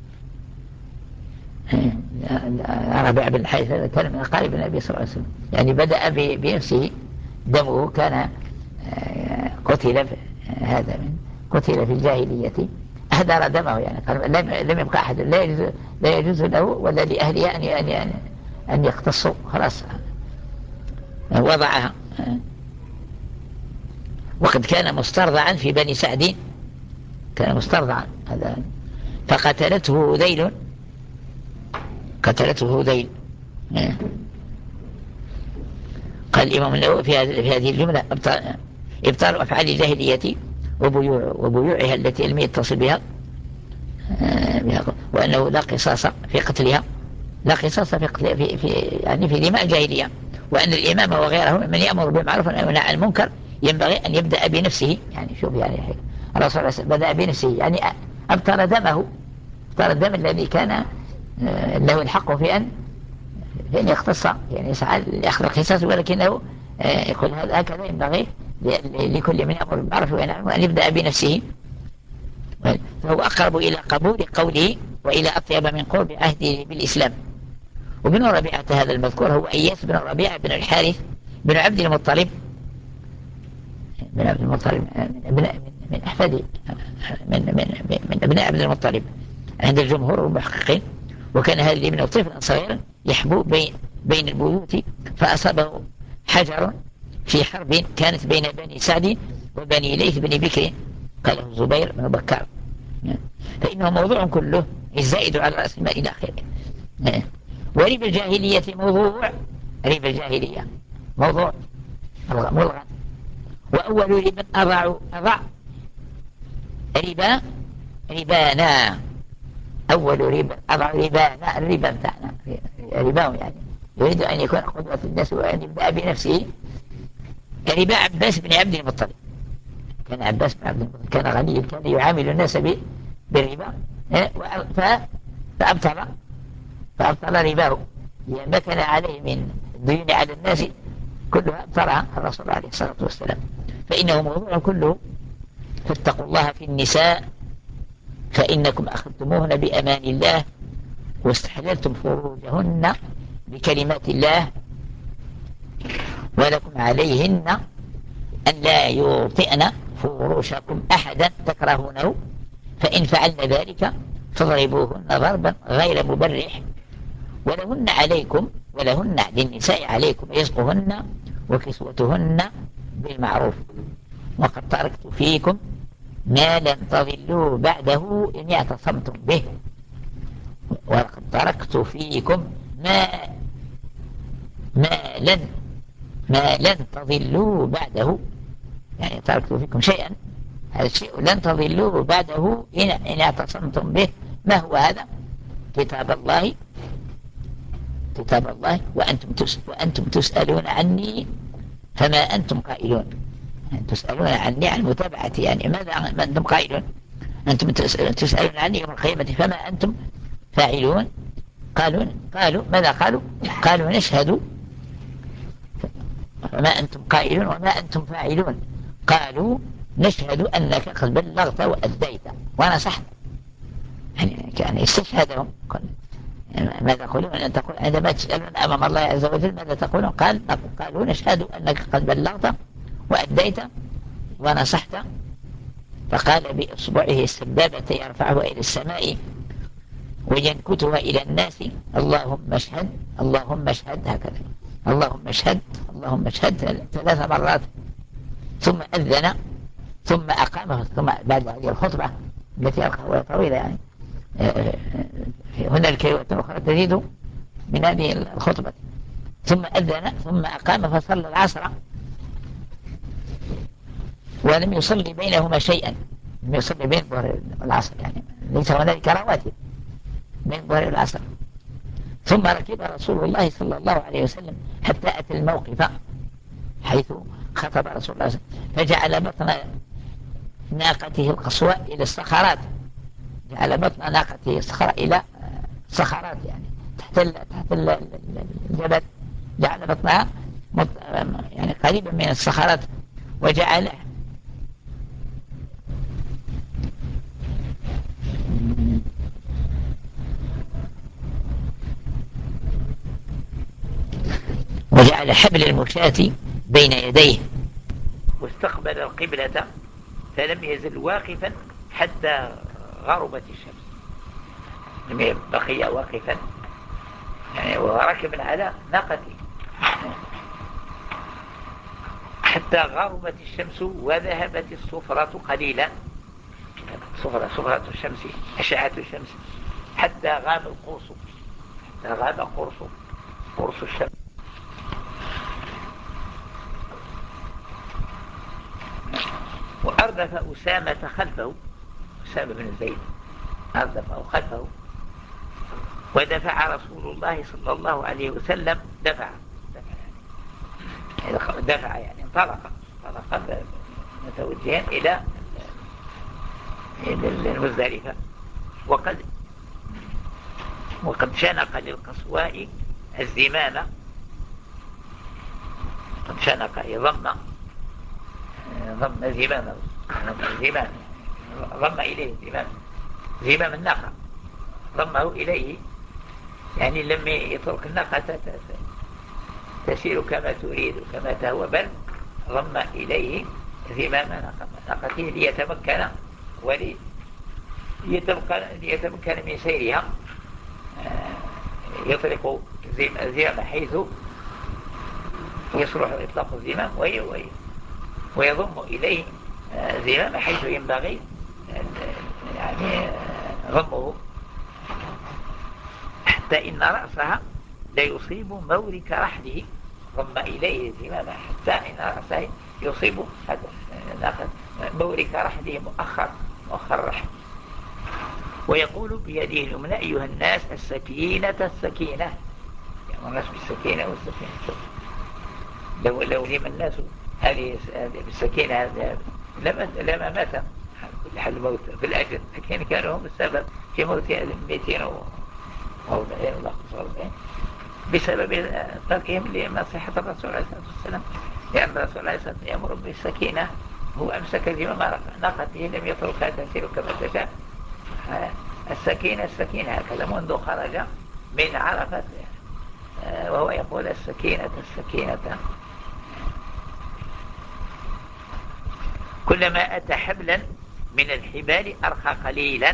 ربيعة بن الحارث كان من أقارب النبي صلى الله عليه وسلم، يعني بدأ بنفسه، دمه كان قتل هذا من قتل في الجاهلية، أهدر دمه، يعني لم يبقى أحد، لا يجوز, لا يجوز له ولا لأهله أن أن أن يقتصوا، خلاص وضعها. وقد كان مسترضعا في بني سعد، كان مسترضعا هذا، فقتلته هذيل، قتلته هذيل. قال الإمام النووي في هذه الجملة إبطال أفعال الجاهلية وبيوع وبيوعها التي لم يتصل بها، وأنه لا قصاص في قتلها، لا قصاص في قتل في, في يعني في دماء الجاهلية. وأن الإمام وغيره من يأمر بالمعروف وينهى عن المنكر ينبغي أن يبدأ بنفسه، يعني شوف يعني الرسول بدأ بنفسه، يعني أبطل دمه، أبطل الدم الذي كان له الحق في أن في أن يختص، يعني يسعى لأخذ القصاص، ولكنه يقول هكذا ينبغي لكل من يأمر بالمعروف وينهى عن المنكر أن يبدأ بنفسه، فهو أقرب إلى قبول قوله وإلى أطيب من قرب عهده بالإسلام. وبن ربيعة هذا المذكور هو إياس بن ربيعة بن الحارث بن عبد المطلب بن عبد المطلب من من أحفاد من من من ابناء عبد المطلب عند الجمهور والمحققين. وكان هذا الابن طفلا صغيرا يحبو بين بين البيوت، فأصابه حجر في حرب كانت بين بني سعد وبني ليث بن بكر، قاله الزبير بن بكر، فإنه موضوع كله الزائد على رأس المال إلى آخره. وربا الجاهلية موضوع، ربا الجاهلية موضوع ملغى. وأول ربا أضع أضع ربا ربانا، أول ربا أضع ربانا، الربا بتاعنا رباه، يعني يريد أن يكون قدوة الناس وأن يبدأ بنفسه. ربا عباس بن عبد المطلب، كان عباس بن عبد المطلب كان غنيا، كان يعامل الناس بالربا، فأبطل فأبطل رباه، لما كان عليه من الديون على الناس كلها أبطلها الرسول عليه الصلاة والسلام. فإنه موضوع كله. فاتقوا الله في النساء فإنكم أخذتموهن بأمان الله واستحللتم فروجهن بكلمات الله، ولكم عليهن أن لا يوطئن فروشكم أحدا تكرهونه، فإن فعلن ذلك فاضربوهن ضربا غير مبرح، ولهن عليكم ولهن للنساء عليكم رزقهن وكسوتهن بالمعروف، وقد تركت فيكم ما لن تضلوا بعده إن اعتصمتم به، وقد تركت فيكم ما ما لن ما لن تضلوا بعده، يعني تركت فيكم شيئا، هذا الشيء لن تضلوا بعده إن, إن اعتصمتم به. ما هو هذا؟ كتاب الله كتاب الله وأنتم, تس وأنتم تسألون عني فما أنتم قائلون. تسألون عني عن متابعتي، يعني ماذا ما أنتم قائلون؟ أنتم تسألون عني يوم القيامة فما أنتم فاعلون. قالوا قالوا ماذا قالوا؟ قالوا نشهد فما أنتم قائلون وما أنتم فاعلون. قالوا نشهد أنك قد بلغت وأديت ونصحت، يعني كان يستشهدهم. ماذا تقولون أن تقول عندما تسألون أمام الله عز وجل ماذا تقولون؟ قال قالوا نشهد أنك قد بلغت وأديت ونصحت. فقال بإصبعه السبابة يرفعها إلى السماء وينكتها إلى الناس اللهم اشهد اللهم اشهد، هكذا اللهم اشهد اللهم اشهد ثلاث مرات، ثم أذن ثم أقامه. ثم بعد هذه الخطبة التي ألقاها طويلة، يعني هنا الكلمة الأخرى تزيد من هذه الخطبة. ثم أذن ثم أقام فصلى العصر ولم يصلي بينهما شيئا، لم يصلي بين الظهر والعصر، يعني ليس هنالك رواتب بين الظهر والعصر. ثم ركب رسول الله صلى الله عليه وسلم حتى أتى الموقف حيث خطب رسول الله صلى الله عليه وسلم، فجعل بطن ناقته القصواء إلى الصخرات، جعل بطن ناقته الصخرة إلى صخرات، يعني تحت تحت الجبل، جعل بطنها يعني قريبا من الصخرات، وجعل وجعل حبل المشاة بين يديه، واستقبل القبلة فلم يزل واقفا حتى غربت الشمس، لم بقي واقفا يعني وركب على ناقته حتى غربت الشمس وذهبت الصفرة قليلا، صفرة صفرة الشمس أشعة الشمس، حتى غاب القرص حتى غاب قرص قرص الشمس. وأردف أسامة خلفه، أسامة بن زيد أردفه خلفه، ودفع رسول الله صلى الله عليه وسلم دفع دفع, دفع يعني انطلق انطلق متوجها إلى المزدلفة. وقد وقد شنق للقصواء الزمام، قد شنق ضم ضم زمامه زمام ضم إليه زمام زمام الناقة ضمه إليه يعني لم يترك الناقة تسير كما تريد كما تهوى، بل ضم إليه زمام ناقته ليتمكن وليتمكن من سيرها، يطلق الزمام حيث يصلح إطلاق الزمام ويضم إليه زمام حيث ينبغي يعني ضمه، حتى إن رأسها لا يصيب مورك رحله. ضم إليه زمام حتى إن رأسه يصيب مورك رحله مؤخر مؤخر رحل. ويقول بيده اليمنى أيها الناس السكينة السكينة، يعني الناس بالسكينة والسكينة. لو لو لم الناس هذه بالسكينة لما لما مات كل حال الموت في الأجل، لكن كانوا هم السبب في موت مئتين وأربعين ولا خمسة وأربعين بسبب تركهم لنصيحة الرسول عليه الصلاة والسلام، لأن الرسول عليه الصلاة والسلام يأمر بالسكينة. هو أمسك زمام ناقته لم يتركها تسير كما تشاء. السكينة السكينة هكذا منذ خرج من عرفة وهو يقول السكينة السكينة. كلما أتى حبلا من الحبال أرخى قليلا.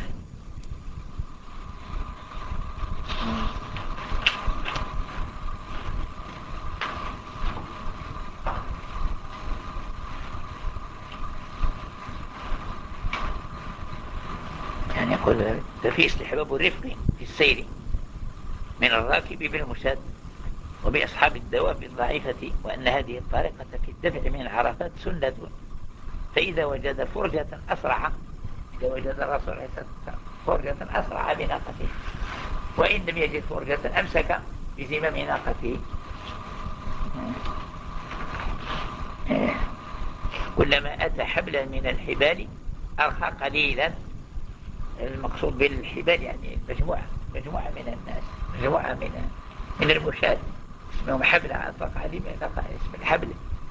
يعني يقول ففي استحباب الرفق في السير من الراكب بالمشاة وبأصحاب الدواب الضعيفة، وأن هذه الطريقة في الدفع من العرفات سنة، فإذا وجد فرجة أسرع، إذا وجد الرسول عليه الصلاة والسلام فرجة أسرع بناقته، وإن لم يجد فرجة أمسك بزمام ناقته. كلما أتى حبلا من الحبال أرخى قليلا. المقصود بالحبال يعني مجموعة مجموعة من الناس، مجموعة من من المشاة اسمهم حبل، أطلق عليه اسم الحبل،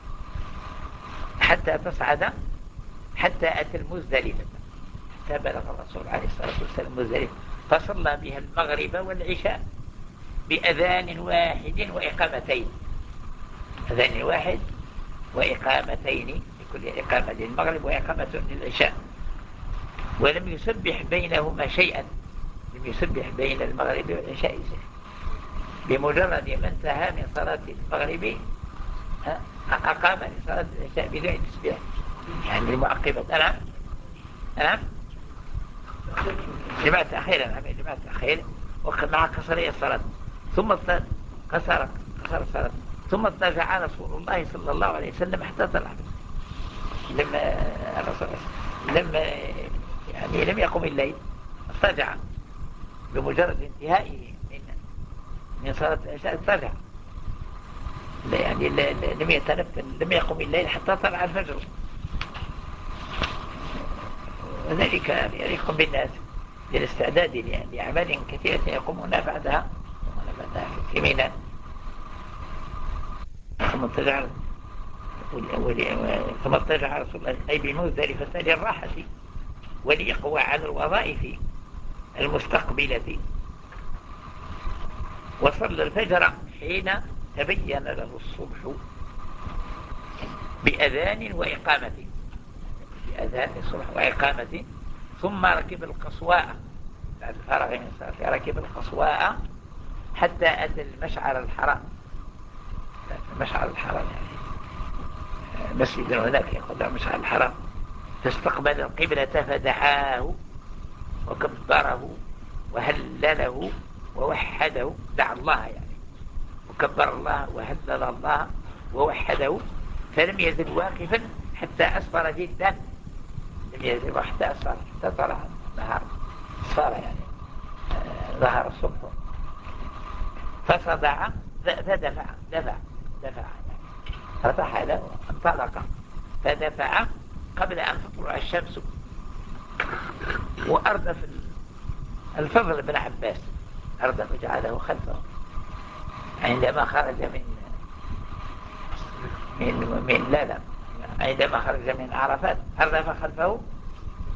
حتى تصعد حتى أتى المزدلفة، حتى بلغ الرسول عليه الصلاة والسلام مزدلفة، فصلى بها المغرب والعشاء بأذان واحد وإقامتين، أذان واحد وإقامتين، لكل إقامة للمغرب وإقامة للعشاء، ولم يسبح بينهما شيئا، لم يسبح بين المغرب والعشاء شيئا. بمجرد ما انتهى من صلاة المغرب أقام لصلاة العشاء بدون تسبيح، يعني المعقبة. نعم نعم جماعة أخيرا، نعم جماعة أخير مع قصرية الصلاة، ثم قصر قصر الصلاة، ثم اضطجع رسول الله صلى الله عليه وسلم حتى طلع. لما الرسول لما يعني لم يقم الليل اضطجع بمجرد انتهائه من من صلاة العشاء اضطجع، يعني لم يتنفل، لم يقم الليل حتى طلع الفجر. وذلك يقوم بالناس للاستعداد لأعمال كثيرة يقومون بعدها في ميناء. ثم اضطجع ثم اضطجع رسول الله أي بمزدلفة للراحة وليقوى على الوظائف المستقبلة. وصلى الفجر حين تبين له الصبح بأذان وإقامة، بأذان الصبح وإقامة، ثم ركب القصواء بعد الفارغ من الصلاة، ركب القصواء حتى أتى المشعر الحرام. المشعر الحرام يعني مسجد هناك يقول مشعر الحرام، فاستقبل القبلة فدعاه وكبره وهلله ووحده، دعا الله يعني وكبر الله وهلل الله ووحده، فلم يزل واقفا حتى أسفر جدا، لم يزل حتى أسفر حتى طلع النهار، أسفر يعني ظهر الصبح، فصدع فدفع دفع دفع فتحل وانطلق فدفع قبل أن تطلع الشمس. وأردف الفضل بن عباس، أردف جعله خلفه عندما خرج من من من لا لا عندما خرج من عرفات أردف خلفه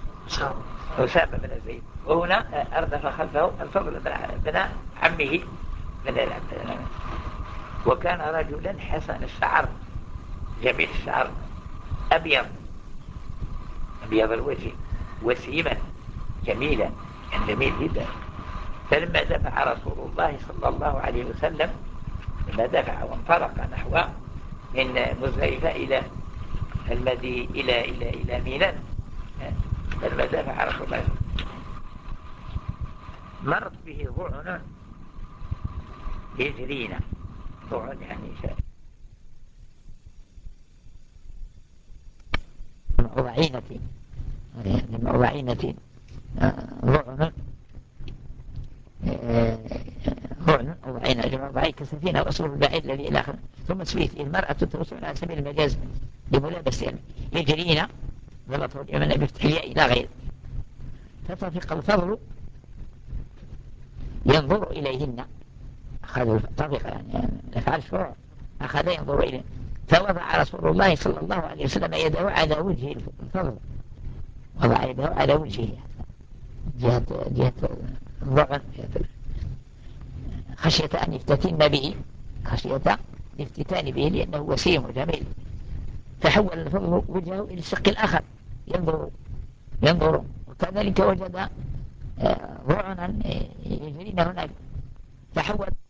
أسامة بن زيد، وهنا أردف خلفه الفضل بن عمه من العبد. وكان رجلا حسن الشعر جميل الشعر أبيض أبيض الوجه وسيما جميلا، يعني جميل جدا. فلما دفع رسول الله صلى الله عليه وسلم، لما دفع وانطلق نحو من مزدلفة إلى المدينة إلى إلى إلى ميلان، فلما دفع رسول الله مرت به ضعن يجرينا، ضعن يعني شيء أضعينة من أضعينة ضعن ضعن أضعينة جمع ضعي كسفينة وأصله البعيد الذي إلى آخره. ثم سويت المرأة تتوسل على سبيل المجاز لملابس يعني يجرينا ضبطه اليمن بفتح الياء إلى غير. فطفق الفضل ينظر إليهن، أخذ طفق يعني أفعال شروع، أخذ ينظر إليه. فوضع رسول الله صلى الله عليه وسلم يده على وجه الفضل، وضع يده على وجهه جهة جهة الضعن، خشية أن يفتتن به، خشية الافتتان به لأنه وسيم وجميل. فحول الفضل وجهه إلى الشق الآخر ينظر ينظر وكذلك وجد ضعنا يجرين هناك، فحول